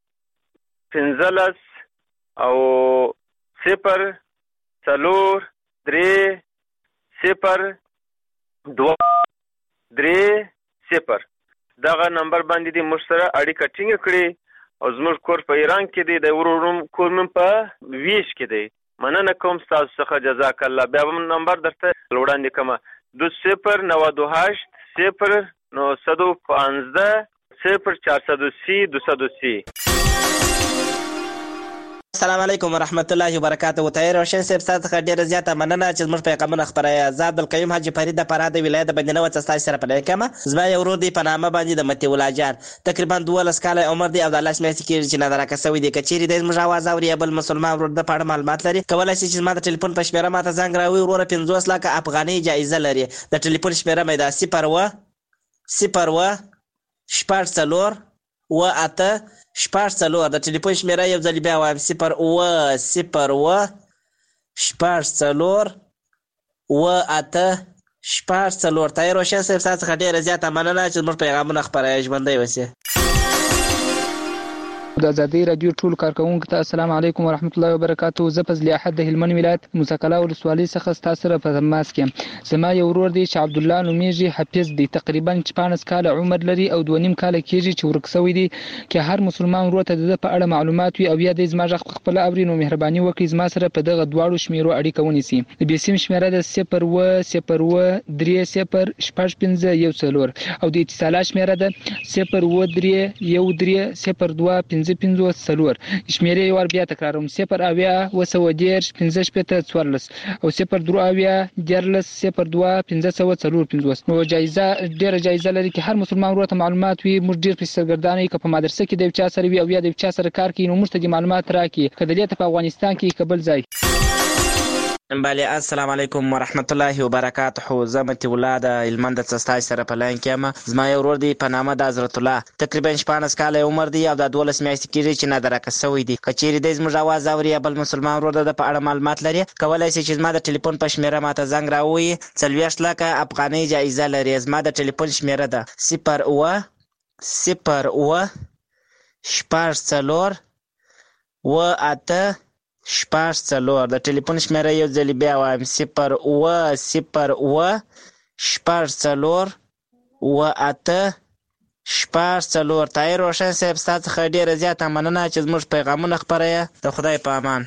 15 او 0 4 3 0 2 3 0 دغه نمبر باندې د مشتره اړیکه ټینګ کړي. او زموږ کور په ایران کې دی، د ورورم کور من په ویش کې دی. مننه کوم تاسو څخه، جزاک الله. بیا هم نمبر درته وړاندې کوم 2098 0 915 0 430 230. السلام علیکم ورحمت الله وبرکاته. طاهر روشن صاحب تاسو ډیره زیاته مننه چې زموږ پیغامونه خبره زه عبدالقیوم حاجی فرید د فراه د ولایت بندنه و تاسو سره په لیکمه. زما یو ورور دی په نامه باندې د متی الله جان، تقریبا 12 کاله عمر دی او د الله شمېرې کې چې نظر راکسوي دی. کچېری د زموږ आवाज اوري بل مسلمان ورور د پاړه معلومات لري، کولای شي چې ما د ټلیفون په شمیره ماته زنګ راوي. ورور 50 لک افغاني جایزه لري. د ټلیفون شمیره مې دا 0 شپږ څلور و اته شپږ څلور. د ټلیفون شمیره یو ځل بیا وایم 0 شپږ څلور و اته شپږ څلور. طاهر روشن صاحب تاسو څخه ډیره زیاته مننه چې زموږ پیغامونه خپاره ژوندۍ وسي. د ازادي رادیو ټول کارکونکو ته السلام علیکم ورحمت الله وبرکاته. زه فضل احد د هلمند ولایت موسی ولسوالۍ څخه تاسو سره په تماس کې. زما یو ورور دی چې عبد الله نومیږي، حفظ دی، تقریبا 14 کاله عمر لري او 2.5 کاله کېږي چې ورک شوی دی. چې هر مسلمان ورور ته د په اړه معلومات وي او یا د زما ځخ خپل اوري نو مهرباني وکړي زما سره په دغه دواړو شمیرو اړیکه ونیسي. د بیسیم شمیره د 0 3 0 شپږ 5 1 4 او د اتصالات شمیره د 0 3 1 3 0 2 5 5 4. شمیرې یو بیا تکراروم 0 اویا وسو دیر 15 شپته 14 او 0 درو اویا جرلس 0 2 5 4 نو جایزه ډیره جایزه لري چې هر مسلمان ورته معلومات وي. موږ ډیر په سرګردانۍ کې په مدرسې کې د چا سره وي او یا د چا سره کار کوي نو موږ ته معلومات راکړي کله ته په افغانستان کې قبل ځای. بله السلام علیکم ورحمت الله وبرکاته. زه متی الله د هلمند څخه سره په لاین کې یم. زما یو ورور دی په نامه د حضرت الله، تقریبا 14 کاله عمر دی او د 12 میاشتې کېږي چې نادره کسوي دی. کچېری د زموږ आवाज اوري بل مسلمان ورور د په اړه معلومات لري، کولای شي چې زما د ټلیفون په شمیره ماته زنګ راوي. 40 لک افغاني جایزه لري. زما د ټلیفون شمیره ده 0 شپږ څلور و اته شپږ څلور. د ټلیفون شمیره یو ځل بیا وایم 0 شپږ څلور و اته شپږ څلور. طاهر روشن صاحب تاسو څخه ډیره زیاته مننه چې زموږ پیغامونه خپروي. د خدای په امان.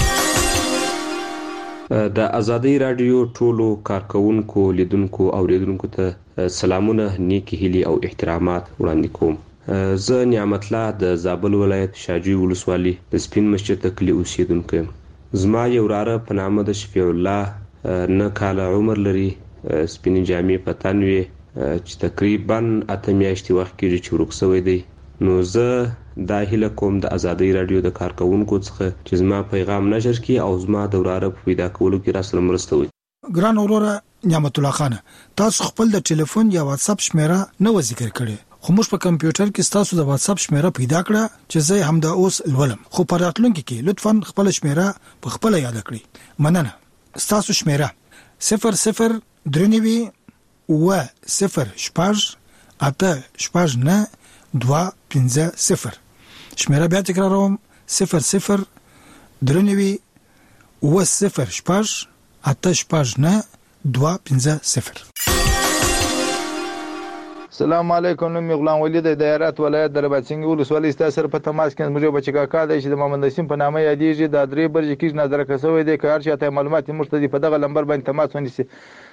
د ازادي رادیو ټولو کارکونکو، لیدونکو او اوریدونکو ته سلامونه، نیکی هیلې او احترامات وړاندې کوم. زه نعمت الله د زابل ولایت شاجوی ولسوالۍ د سپین مسجد کلی اوسیدونکی یم. زما یو وراره په نامه د شفیع الله 9 کاله عمر لري، سپینې جامې په تن وي چې تقریبا 8 میاشتې وخت کېږي چې ورک شوی دی. نو زه دا هیله کوم د ازادي رادیو د کارکونکو څخه چې زما پیغام نشر کړي او زما د وراره په پیدا کولو کې راسره مرسته وکړي. ګران وروره نعمت الله خان، تاسو خپل د ټلیفون یا واتس اپ شمیره نو ذکر کړئ، خو موږ په کمپیوټر کې تاسو د واتس اپ شمیره پیدا کړه چې زه هم د اوس لولم. خو په راتلونکي کې لطفا خپل شمیره په خپل یاد کړئ. مننه. تاسو شمیره 00 درنوي و 0 شپږ 8 شپږ 9 2 5 0. شمیره بیا تکراروم 00 درنوي و 0 شپږ 8 شپږ 9 2 5 0. السلام علیکم. نوم غلام ولی د دایرات ولایت د رباطسنګ ولسوالۍ ستاسو په تماس کې موږ بچی کاکا د چې د محمد نسیم په نامه یادېږي د درې برج کې نظر کسوي د کار چاته معلومات مرتدي په دغه نمبر باندې تماس ونیسي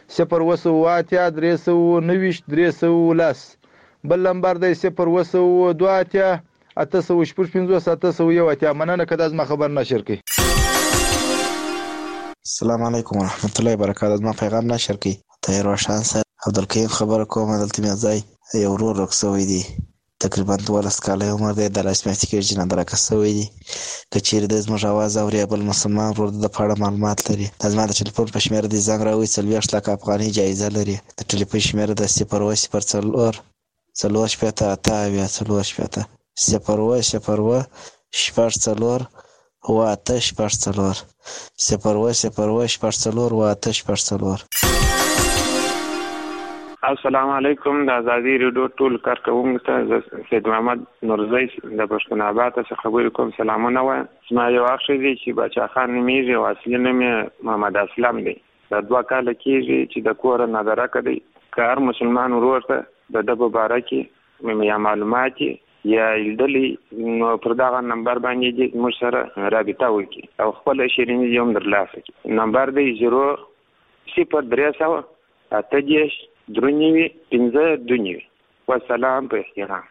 0 بل نمبر دی 0 800 مننه کدا از ما خبر نشر کی. السلام علیکم ورحمت الله وبرکاته. ما پیغام نشر کی ته روشن سره عبدالکریم خبر کوم دلته مې ځای یو ورور رخصوي دي تقریبا 12 کال عمر دی د رسمیت کې جنا درکسوي دي کچیر د زموږ आवाज اوري بل مسلمان ورور د پاړه معلومات لري د زما د ټلیفون په شمیره د زنګ راوي 30 لک افغاني جایزه لري د ټلیفون شمیره د 0 السلام علیکم. د ازادي ریډیو ټول کارکونکو ته سید محمد نورزی د پښتون آباد څخه خبرې کوم. سلامونه وایم. ما یو اخی دی چې بچا خان میږي او اصلي نوم محمد اسلام دی. د 2 کال کېږي چې د کور نظر کړی کار مسلمان ورور ته د مبارکي مې معلومات یا دلی نو پر دا نمبر باندې موږ سره رابطه وکړي او خپل شیرینی یوم درلاسه کړي. نمبر دی 00300 8 درنیوي 15 دنیوي. والسلام په احترام.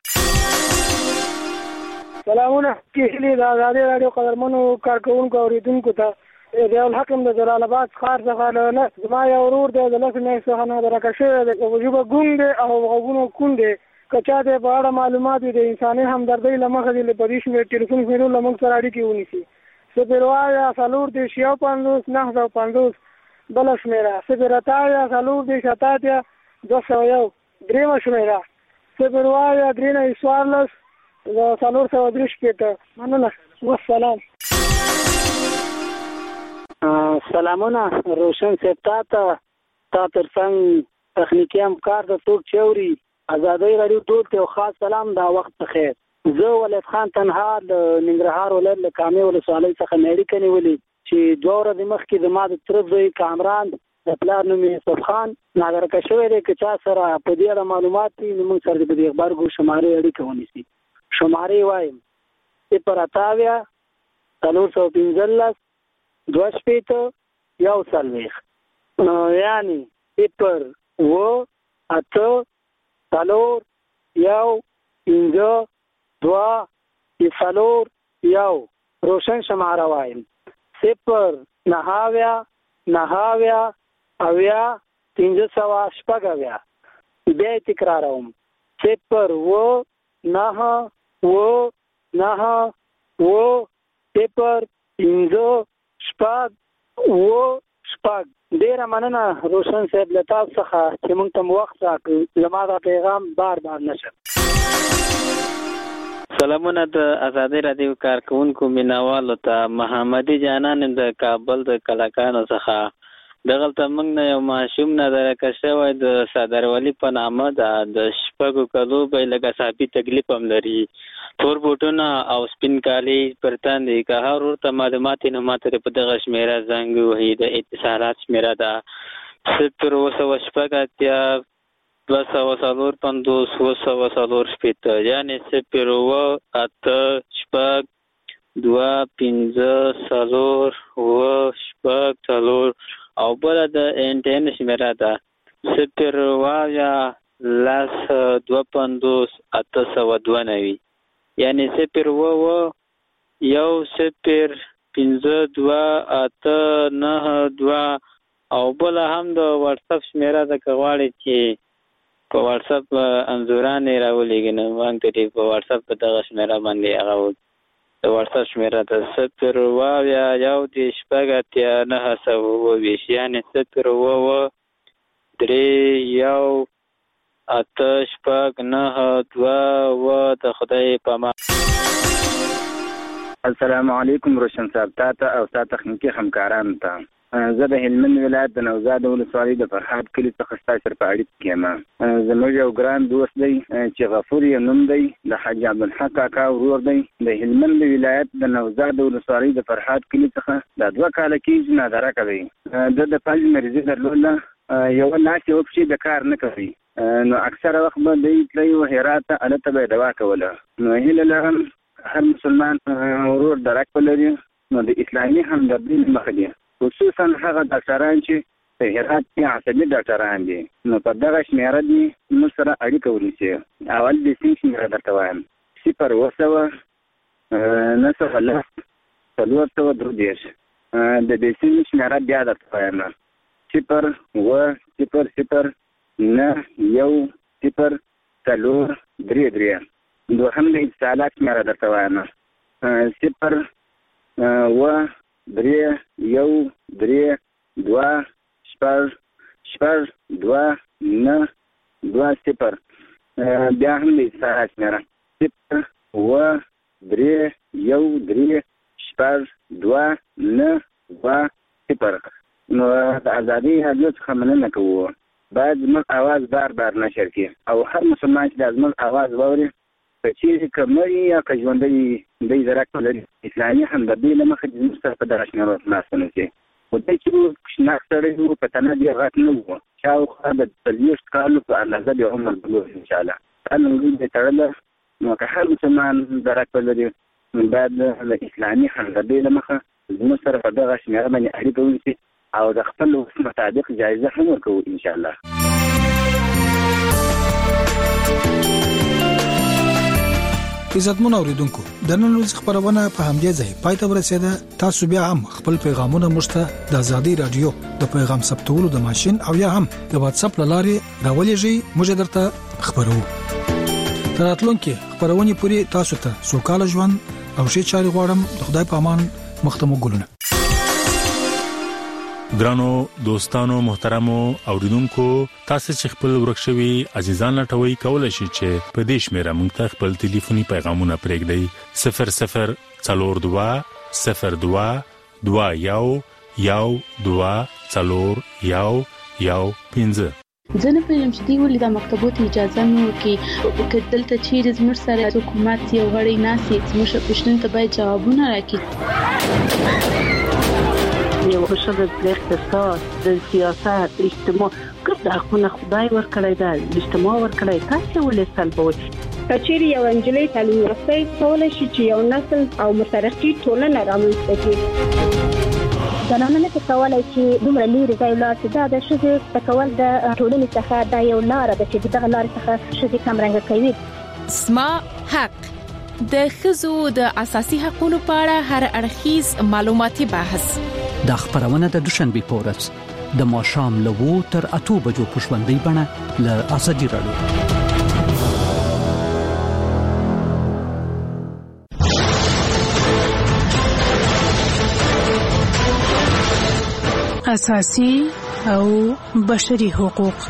سلامونه کېلې د ازادي رادیو قدرمنو کارکونکو اوریدونکو ته د الحکم د جلال آباد ښار څخه نه زما یو ورور دی د لس نه څخه نه درکشه د وجوبه ګوند او غوونه کوند کچا د باړه معلومات د انساني همدردی لمخه د پدیش مې ټلیفون پیرو لمن سره اړیکې ونیسي سپیروایا سالور د 650 950 بل شمیره سپیرتایا سالور د 77 201 دریم شمیره سپیروایا درینه ایسوارلس سالور سو درش کېته. مننه. والسلام. سلامونه روشن سپتا تا ترڅنګ تخنیکی همکار د ټوک چوري ازادي رادیو ټول ته خاص سلام دا وخت بخیر. زه ولید خان تنها د ننګرهار ولایت له کامې ولسوالۍ څخه مېړی کني ولې چې دوره د مخ کې د ماده طرف زوی کامران د پلار نوم یوسف خان نظر کښوي د کچا سره په دې اړه معلومات دي نو موږ سره د دې خبرګو شمارې اړیکه ونیسي. شمارې وایم 0 315 2 یو سلويخ یعنی 0 8 سالور یو 15 2 سالور یو. روشن شماره وایم 0 9 اویا 300 بیا تکراروم 0 9 0 ډیره مننه روشن صاحب له تاسو څخه چې موږ ته وخت راکړ. زما دا پیغام بار نشم. سلامونه د ازادي رادیو کارکونکو مینوالو ته محمدي جانان د کابل د کلاکانو څخه دغلته موږ نه یو ماشوم نه درکښوی د صدر ولی په نامه د شپږو کلو به لږه صحابي تکلیف هم لري تور بوټونه او سپین کالي پر تندې که هر ورته معلومات نه ماته په دغه شمیره زنګ وهي د اتصالات شمیره ده 0 250 یعنی 0 8 2 او بل د انټرنیټ شمیره ده 0 یعنی 0 یو 0 5 2 9 او بل هم د واتس اپ شمیره ده کواړي چې په واتس اپ انزورانه راولېږي نو موږ ته په واتس اپ دغه شمیره باندې هغه د واتس اپ شمیره ده 0 یو د شپږ 9 یعنی 0 3 یو 8 9 2 د خدای په امان. السلام علیکم روشن صاحب تاسو او تاسو تخنیکی همکارانو ته زه د هلمند ولایت د نوزاد ولسوالۍ د فرحات کلي څخه ستاسو سره په اړیکه کې یم. زموږ یو ګران دوست دی چې غفور یې نوم دی د حاج عبدالحق کاکا ورور دی د هلمند ولایت د نوزاد ولسوالۍ د فرحات کلي څخه د 2 کال کېږي نادره کوي د پنځ مریضي درلوده یو لاس یو پښې د کار نه کوي نو اکثره وخت به دی تللی و هرات ته هلته به یې دوا کوله نو هیله لرم هر مسلمان ورور درک ولري نو د اسلامي همدردي له مخې دي خصوصا هغه ډاکټران چې په هرات کې عصبي ډاکټران دي نو په دغه شمېره دي موږ سره اړیکه ونیسي اول د سیم شمېره درته وایم 0 د دې سیم شمېره بیا درته وایم 0 دوهم د اتصالات شمېره درته وایم 0 بیا هم د اتصالات شمېره 0 نو د ازادي رادیو څخه مننه کوو باید زموږ اواز بار بار نشر کړي او هر مسلمان چې د زموږ اواز واوري که چیرې که مړي یا که ژوندی دی درک ولري اسلامي همدردي له مخې زموږ سره په دغه شمېرو خلاص ونیسي خو دی چې شناک سړی و په تنه دې غټ نه و شاوخوا د 40 کالو په اندازه د عمر بلوغ انشاءالله دا نمرود دی تړله نو که هر مسلمان درک ولري باید د اسلامي همدردي له مخه زموږ سره په دغه شمېره باندې اړیکه ونیسي او د خپل وس مطابق جایزه هم ورکوو انشاءالله عزتمن اوریدونکو د نن ورځې خبرونه په همدې ځای پای ته ورسېده تاسو بیا هم خپل پیغامونه مشته د ازادي رادیو د پیغام ثبتولو د ماشين او یا هم د واتس اپ لارې راولېږئ موږ درته خبرو تراتلونکو خبرونه پوری تاسو ته سوکاله ژوند او شي چاري غواړم د خدای په امان مختمو ګلونه ګرانو دوستانو محترمو اوریدونکو تاسو چې خپل ورکشوي عزیزان لټوي کولای شئ چې په دې شمیره موږ ته خپل ټلیفوني پیغامونه پرېږدئ 002022 ځنه پېژم چې دی ولې د مکتبونو اجازه مې وکي دلته چیرې زموږ سره حکومت یو غړی ناسي زموږ پښتون ته باید جوابونه راکړي یو بشر د اقتصاد د سیاست اجتماع ګرد حقونه خدای ورکړی دا اجتماع ورکړی تاسو ولې سلبوي کچېری یو انجلۍ تعلیم یافته کولای شي چې یو نسل او مترقي ټولنه رامنځته کړي زنانه نه کولای شي دومره لري ځای لاړ چې دا د شذ تکول د ټولنې څخه دا یو لار ده چې دغه لار څخه شذ کم رنګ کوي اسما حق د خزو د اساسي حقوقو په اړه هر اړخیز معلوماتي بحث د خبرونه د دوشنبه پورز د ماشام لوو تر 8 بجو پښوندې بڼه ل ازادي رادیو اساسي او بشري حقوق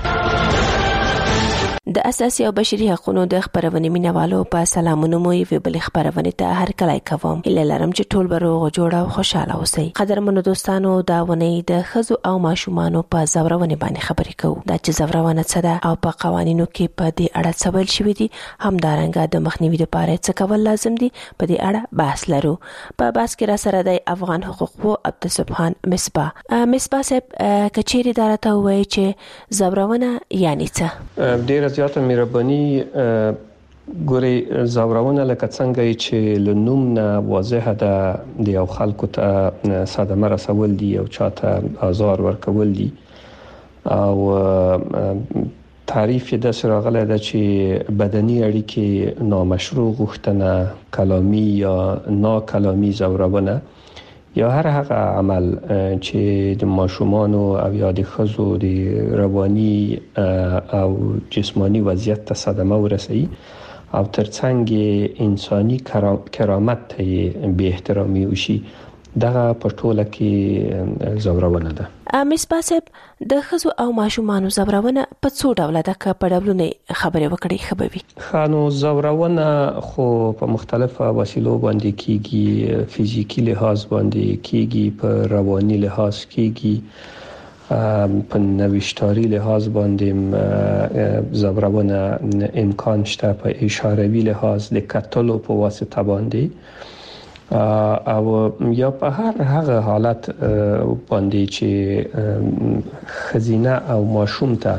د اساسي او بشري حقوقو د خبرونه مینوالو په سلامونه مو یو بل خبرونه ته هر کله کوم اله لرم چې ټول بروغ جوړ او خوشاله اوسئ قدرمنو دوستانو دا ونی د خزو او ماشومان په زورونه باندې خبرې کوو دا چې زورونه څه ده او په قوانینو کې په دې اړه څه ویل شوی دي همدارنګه د مخنیوي لپاره څه کول لازم دي په دې اړه بحث لرو په بحث کې را سره د افغان حقوقو عبدالسبحان مصباح صاحب کچېری دارته وایي چې زورونه یعنی څه ډیر زیاته مهرباني ګوري زورونه لکه څنګه چې لنوم نه واضحه ده د یو خلکو ته صدمه رسول دي او چاته آزار ورکول دي او تعریف د سراغله ده چې بدني اړیکې نامشروع غوښتنه کلامي یا ناکلامي زورونه یا هر هغه عمل چې د ماشومانو او یا د ښځو د رواني او جسمانی وضعیت ته صدمه ورسوي او ترڅنګ انساني کرامت ته به احترامي وشي دغه په ټوله کې زورونه ده مصباح صاحب د ښځو او ماشومانو زورونه په څو ډول ده که په ډولونه خبرې وکړي خبري خانو زورونه خو په مختلفه وسیلو باندې کیږي فزیکی لحاظ باندې کیږي په رواني لحاظ کیږي په نوښتاري لحاظ باندې زورونه امکان شته په اشاروي لحاظ د کتلو په واسطه باندې او یا په هغه حالت باندې چې خزینه او ماشوم ته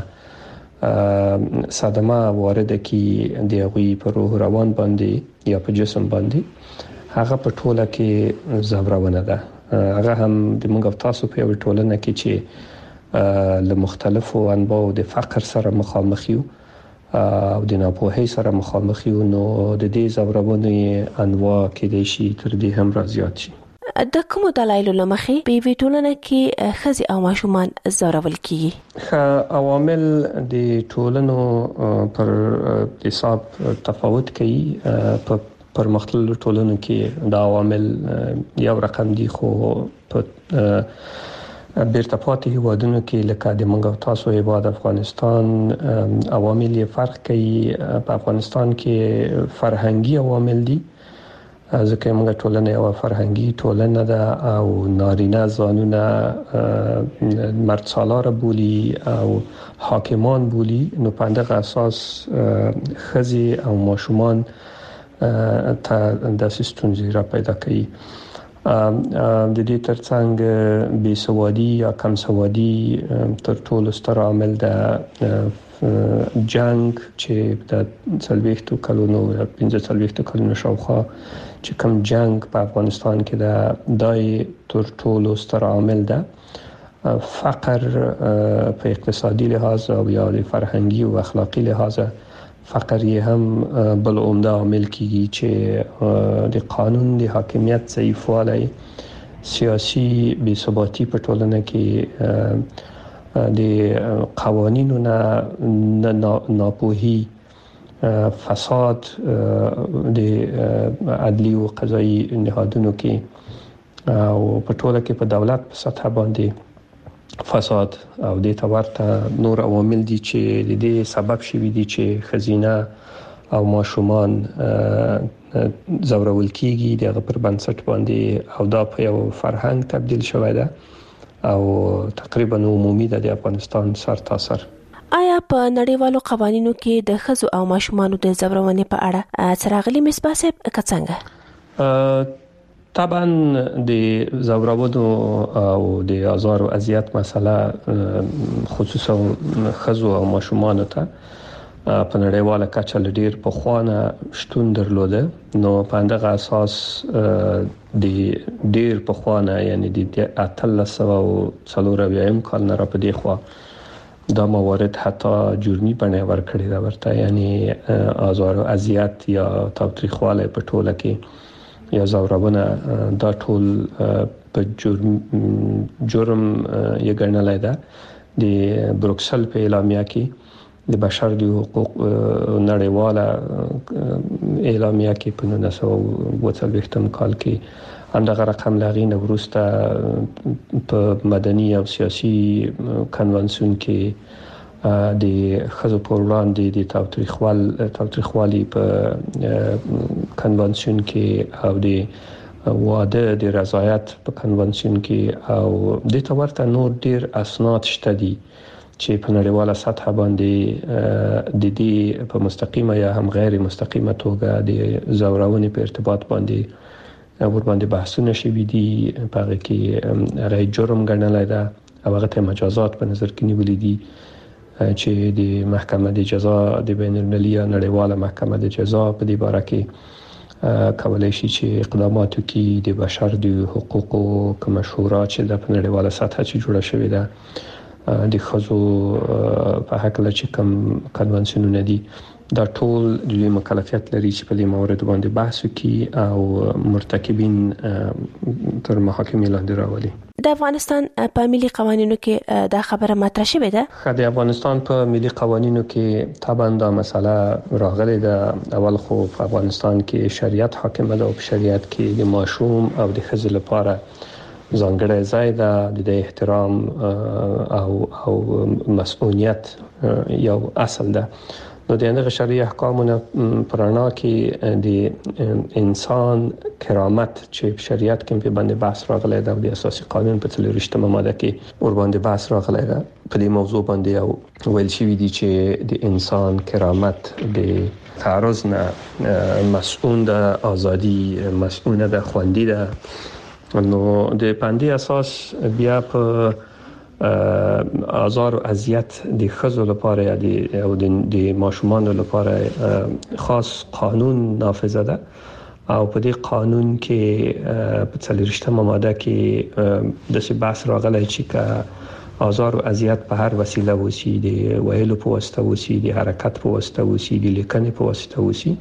صدمه وارد کی دی غوی په روح روان باندې یا په جسم باندې هغه په ټوله کې زبرونه ده. هغه هم د موږ تاسو په ټولنه کې چې له مختلفو انواع د فقر سره مخامخ یو او د ناپوهۍ سره مخامخ یو، نو د دې زبرونه انواع کې د شي تر دې هم زیات شي. د کوم دلایلو لمخې په وی ټولنه کې خزي او ماشومان زورول کیږي؟ عوامل د ټولنو پر حساب تفاوت کوي. پر مختلفو ټولنو کې دا عوامل یو رقم دي، خو په بیرته پاتې هیوادونو کې لکه د موږ تاسو هیواد افغانستان عوامل فرق کوي. په افغانستان کې فرهنګي عوامل دي، ځکه موږ ټولنه یو فرهنګي ټولنه ده او نارینه ځانونه مرد سالار بولی او حاکمان بولی، نو په دغه اساس خزي او ماشومان ته د ستونزې را پیدا کوي. د دې ترڅنګ بې سوادي یا کم سوادي تر ټولو ستر عامل ده. جنگ چې د 40 کلونو یا 45 کلونو شاوخوا چې کوم جنگ په افغانستان کې ده، دای تر ټولو ستر عامل ده. فقر په اقتصادي لحاظ او یا فرهنګي او اخلاقی لحاظ فقر یې هم بل عمده عامل کیږي چې د قانون د حاکمیت ضعیفوالی، سیاسي بې ثباتی په ټولنه کې، د قوانینو نه ناپوهي، فساد د عدلی او قضایي نهادونو کې او په ټوله کې په دولت په سطح باندې فساد او د تورته نور عوامل دي چې د دې سبب شوي دي چې خزینه او ماشومان زورول کیږي دغه پر بنسټ باندې، او دا په یو فرهنګ تبدیل شوی ده او تقریبا عمومي ده د افغانستان سرتاسر. آیا په نړیوالو قوانینو کې د خزو او ماشومانو د زورونې په اړه څراغلي مصباح صاحب څنګه؟ طبعا د زورونو او د آزار او اذیت مسله خصوصا خزو او ماشومانو ته په نړیواله کچه ډیر په خوانه شتون درلوده. نو په دغه اساس د ډیر په خوانه یعنی د 1340 کال نه را پدې خوا دا موارد حتی جرمی بڼه ورکړی دا ورته، یعنی آزار او اذیت یا تاوتریخواله په ټوله کې یا زورونه دا ټول په جرم یې ګڼلای ده. د بروکسل په اعلامیه کې د بشر د حقوق نړیواله اعلامیه کې په 1940 کال کې همدغه رقم لاغین وروسته په مدني او سیاسي کنوانسیون کې د خزو په وړاندې د تاوتریخوالي په کنوانسیون کې او د واده د رضایت په کنوانسیون کې او د تورته نور ډیر اسناد شته دي چې په نړیواله سطح باندې د دې په مستقیمه یا هم غیر مستقیمه توګه د زورونې په ارتباط باندې ور باندې بحثونه شوي دي. په هغه کې هغه جرم ګڼلای ده او هغه ته مجازات په نظر کې نیولې دي چې د محکمه د جزا د بین المللي نړیواله محکمه د جزا په دې باره کې کولای شي چې اقدامات وکړي. د بشر د حقوقو کوم شورا چې د نړیواله سطح چې جوړه شوې ده د خزو په حق له چې کوم کنوانسیونونه دي، دا ټول د مکلفیت لري چې په دې موارد باندې بحث وکړي او مرتکبین تر محاکمې لاندې راولي. د افغانستان په ملي قوانینو کې دا خبره مطرح شوې ده؟ د افغانستان په ملي قوانینو کې طبعا دا مسله راغلې ده. اول خو په افغانستان کې شریعت حاکم ده او په شریعت کې د ماشوم او د ښځې لپاره ځانګړی ځای ده. د احترام او مسؤلیت یو اصل ده. نو د هغه شرعي احکامونو پرانا کې د انسان کرامت چې شریعت کې په باندې بحث راغلی دا د اساسي قانون په 43مه ماده کې ور باندې بحث راغلی دا په دې موضوع باندې او ویل شوی دی چې د انسان کرامت د تعرض نه مسئول ده، ازادي مسئول ده، خوندي ده. نو د پاندې اساس بیا په آزار و اذیت د ښځو لپاره یا د ماشومانو لپاره خاص قانون نافذ ده او په دې قانون کې په 43مه ماده کې د څه بحث راغلی چې که آزار و اذیت په هر وسیله وسی، د ویلو په واسطه وسی، د حرکت په واسطه وسی، د لیکنې په واسطه وسی،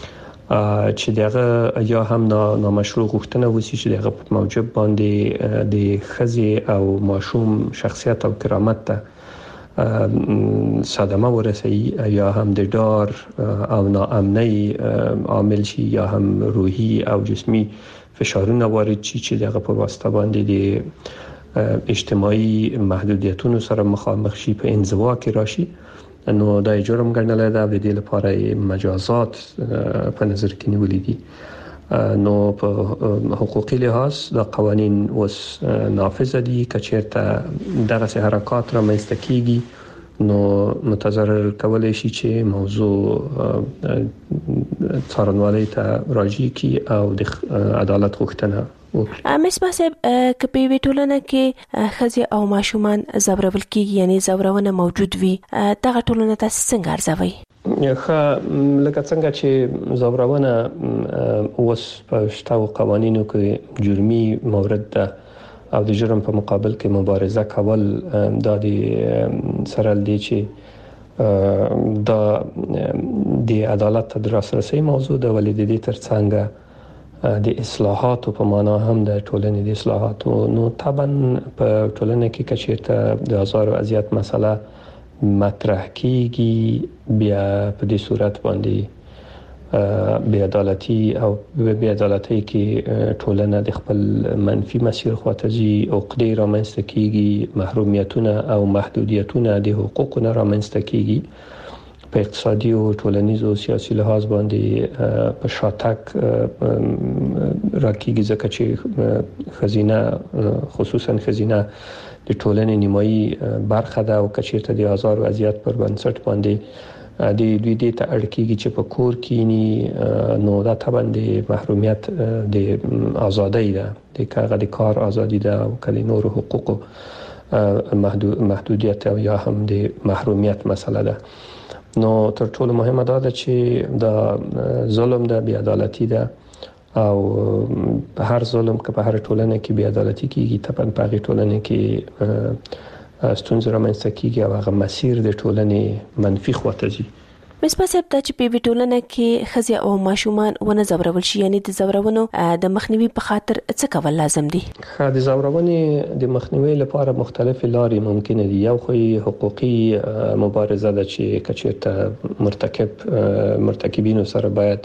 چې دغه یا هم نامشروع غوښتنه وسی چې دغه په موجب باندې د ښځې او ماشوم شخصیت او کرامت ته صدمه ورسي یا هم د ډار او ناامنۍ عامل شي یا هم روحي او جسمي فشارونه وارد شي چې دغه په واسطه باندې د اجتماعي محدودیتونو سره مخامخ شي، په انزوا کې راشي. نو دا جرم ګڼل دا د دې لپاره مجازات په نظر کې نیولې دي. نو په حقوقي لحاظ دا قوانين اوس نافذ دي. کچېرته دغه حرکات را منځته کیږي نو متضرر کولای شي چې موضوع څارنوالۍ ته راجع کی او د عدالت غوښتنه مصباح صاحب کپی وی ټولنه کې ښځې او ماشومان زورول کیږي، یعنی زورونه موجود وي، دغه ټولنه تاسو څنګه ارزوي؟ لکه څنګه چې زورونه اوس په شتو قوانینو کې جرمي مورد ده او د جرم په مقابل کې مبارزه کول دا د سره دی چې دا د عدالت ته رسیدل موضوع ده، ولې د دې ترڅنګ د اصلاحاتو په معنا هم د ټولنې د اصلاحاتو. نو طبعا په ټولنه کې کچېرته د آزار او اذیت مسله مطرح کیږي، بیا په دې صورت باندې بې عدالتي او بې عدالتۍ کې ټولنه د خپل منفي مسیر خواته ځي، عقدې رامنځته کیږي، محرومیتونه او محدودیتونه د حقوقو نه رامنځته کیږي. په اقتصادي او ټولنیز او سیاسي لحاظ باندې په شاتګ راکېږي، ځکه چې خزینه خصوصا خزینه د ټولنې نیمایي برخه ده او کچېرته د آزار او اذیت پر بنسټ باندې د دوی د ته اړ کېږي چې په کور کې نو دا طبعا د محرومیت د ازادۍ ده، د کاغه د کار ازادي ده او کله نور حقوق محدودیت او یا هم د محرومیت مسله ده. نو تر ټولو مهمه دا ده چې دا ظلم ده، بی عدالتی ده او هر ظلم که په هر ټولنه کې بی عدالتی کیږي طبعا په هغه ټولنه کې ستونزې رامنځته کیږي او هغه مسیر د ټولنې منفي خواته ځي. مصباح صاحب دا چې په ټولنه کې ښځې او ماشومان ونه زورول شي، یعنی د زورونو د مخنیوي په خاطر څه کول لازم دي؟ د زورونې د مخنیوي لپاره مختلف لارې ممکن دي. یو خو حقوقي مبارزه ده چې کچېرته مرتکبینو سره باید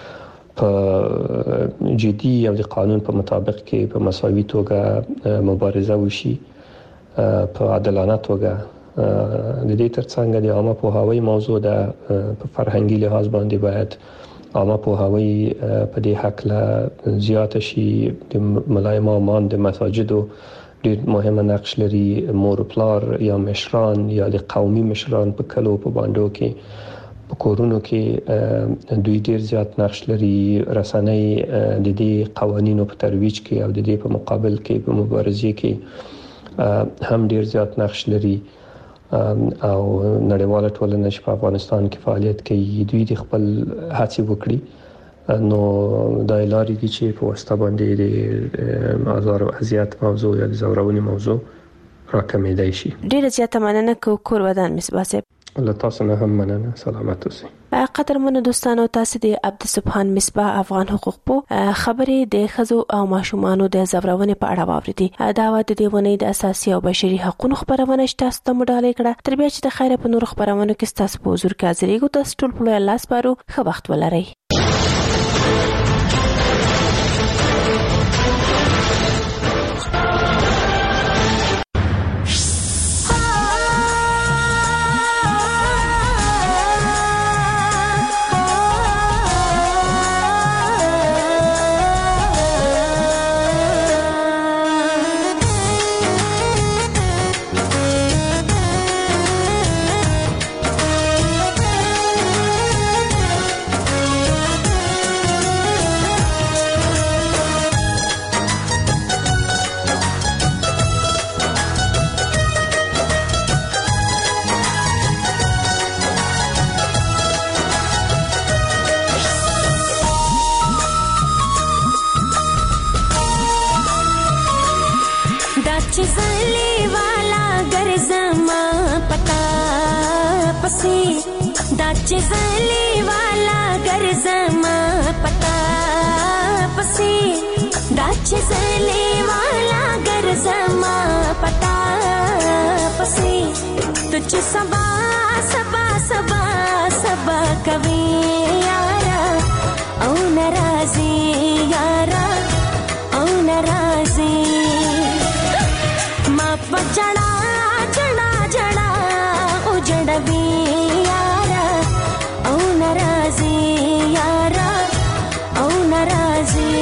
په جدي او د قانون په مطابق کې په مساوي توګه مبارزه وشي، په عادلانه توګه. د دې ترڅنګ د عامه پوهاوی موضوع ده، په فرهنګي لحاظ باندې باید عامه پوهاوی په دې حق لا زیات شي. د ملای امامان د مساجدو ډېر مهمه نقش لري، مور پلار یا مشران یا د قومي مشران په کلو په باندې کې په کورونو کې دوی ډېر زیات نقش لري. رسنۍ د دې قوانینو په ترویج کې او د دې په مقابل کې په مبارزه کې هم ډېر زیات نقش لري. او نړیواله ټولنه چې په افغانستان کې فعالیت کوي دوی د خپل هڅې وکړي، نو دا لارې دي چې په واسطه باندې د آزار او اذیت موضوع یا د زورونې موضوع راکمېدای شي. ډیره زیاته مننه کور ودان مصباح صاحب. له تاسو نه هم مننه، سلامت اوسئ. قدرمنو دوستانو، تاسو د عبدالسبحان مصباح افغان حقوق په خبرې د ښځو او ماشومانو د زورونې په اړه واوریدي. دا و د دې ونې د اساسي او بشري حقوقو خبرونه چې تاسو ته مډالې کړه. تر بیا چې د خیره په نور خبرونو کې تاسو په حضور کې حاضرېږو. تاسو ټول په الله سپارو. ښه وخت ولرئ. دا چې زلی والا ګرځما پتا پسې دا چې زلی والا ګرځما پتا پسې ته چې سبا سبا سبا سبا کوي یارا او ناراضي یارا او ناراضي ما پچړا چړا چړا او جړوي یارا او ناراضي یارا او ناراضي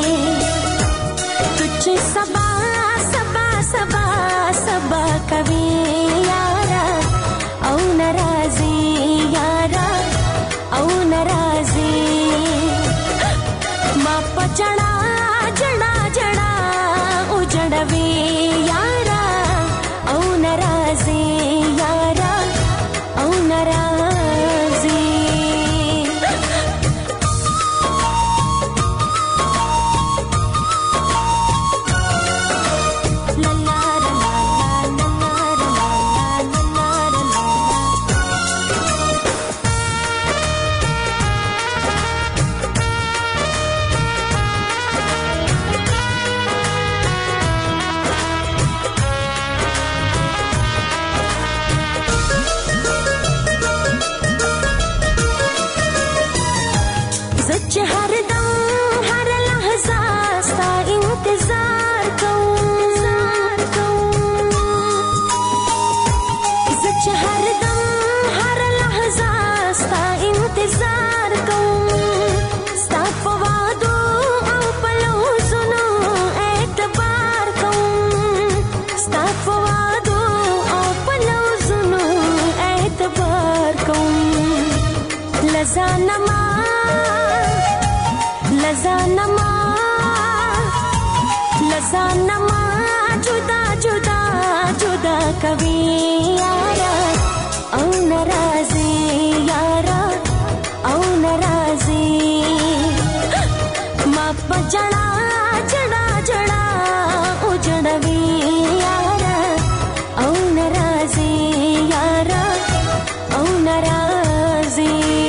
تچ سبا سبا سبا سبا کوي یارا او ناراضي یارا او ناراضي ما پچړا چړا چړا او جړوي یارا او ناراضي یارا او ناراضي लजानमा जुदा जुदा जुदा कभी यारा औ नाराज़ी यारा औ नाराज़ी मा पजड़ा जड़ा जड़ा उजड़वी यारा औ नाराज़ी यारा औ नाराज़ी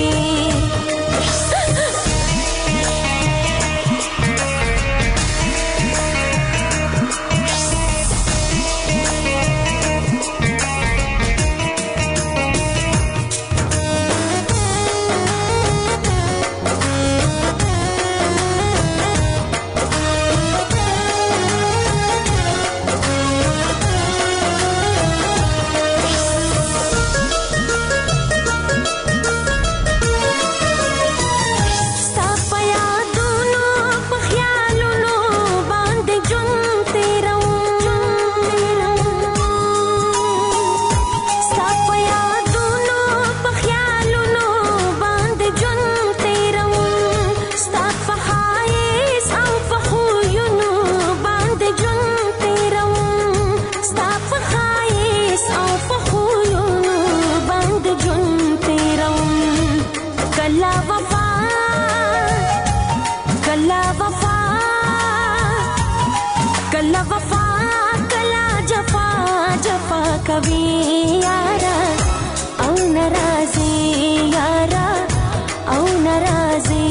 कभी यारा औ नाराज़ी यारा औ नाराज़ी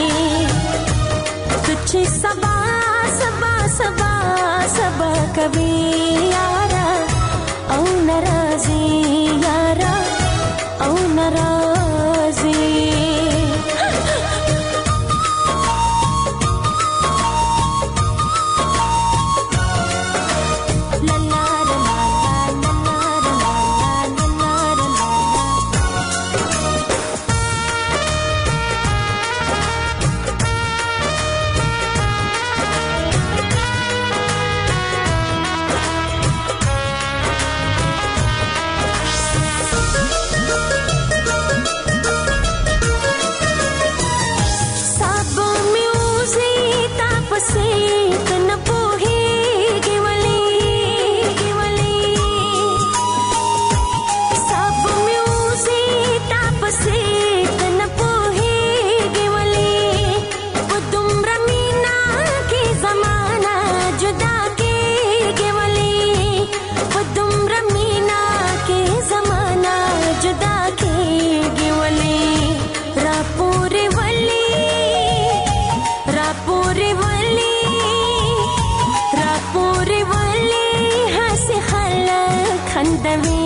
तुझ सबा सबा सबा सबा कभी यारा औ नाराज़ी यारा औ नाराज़ी د وی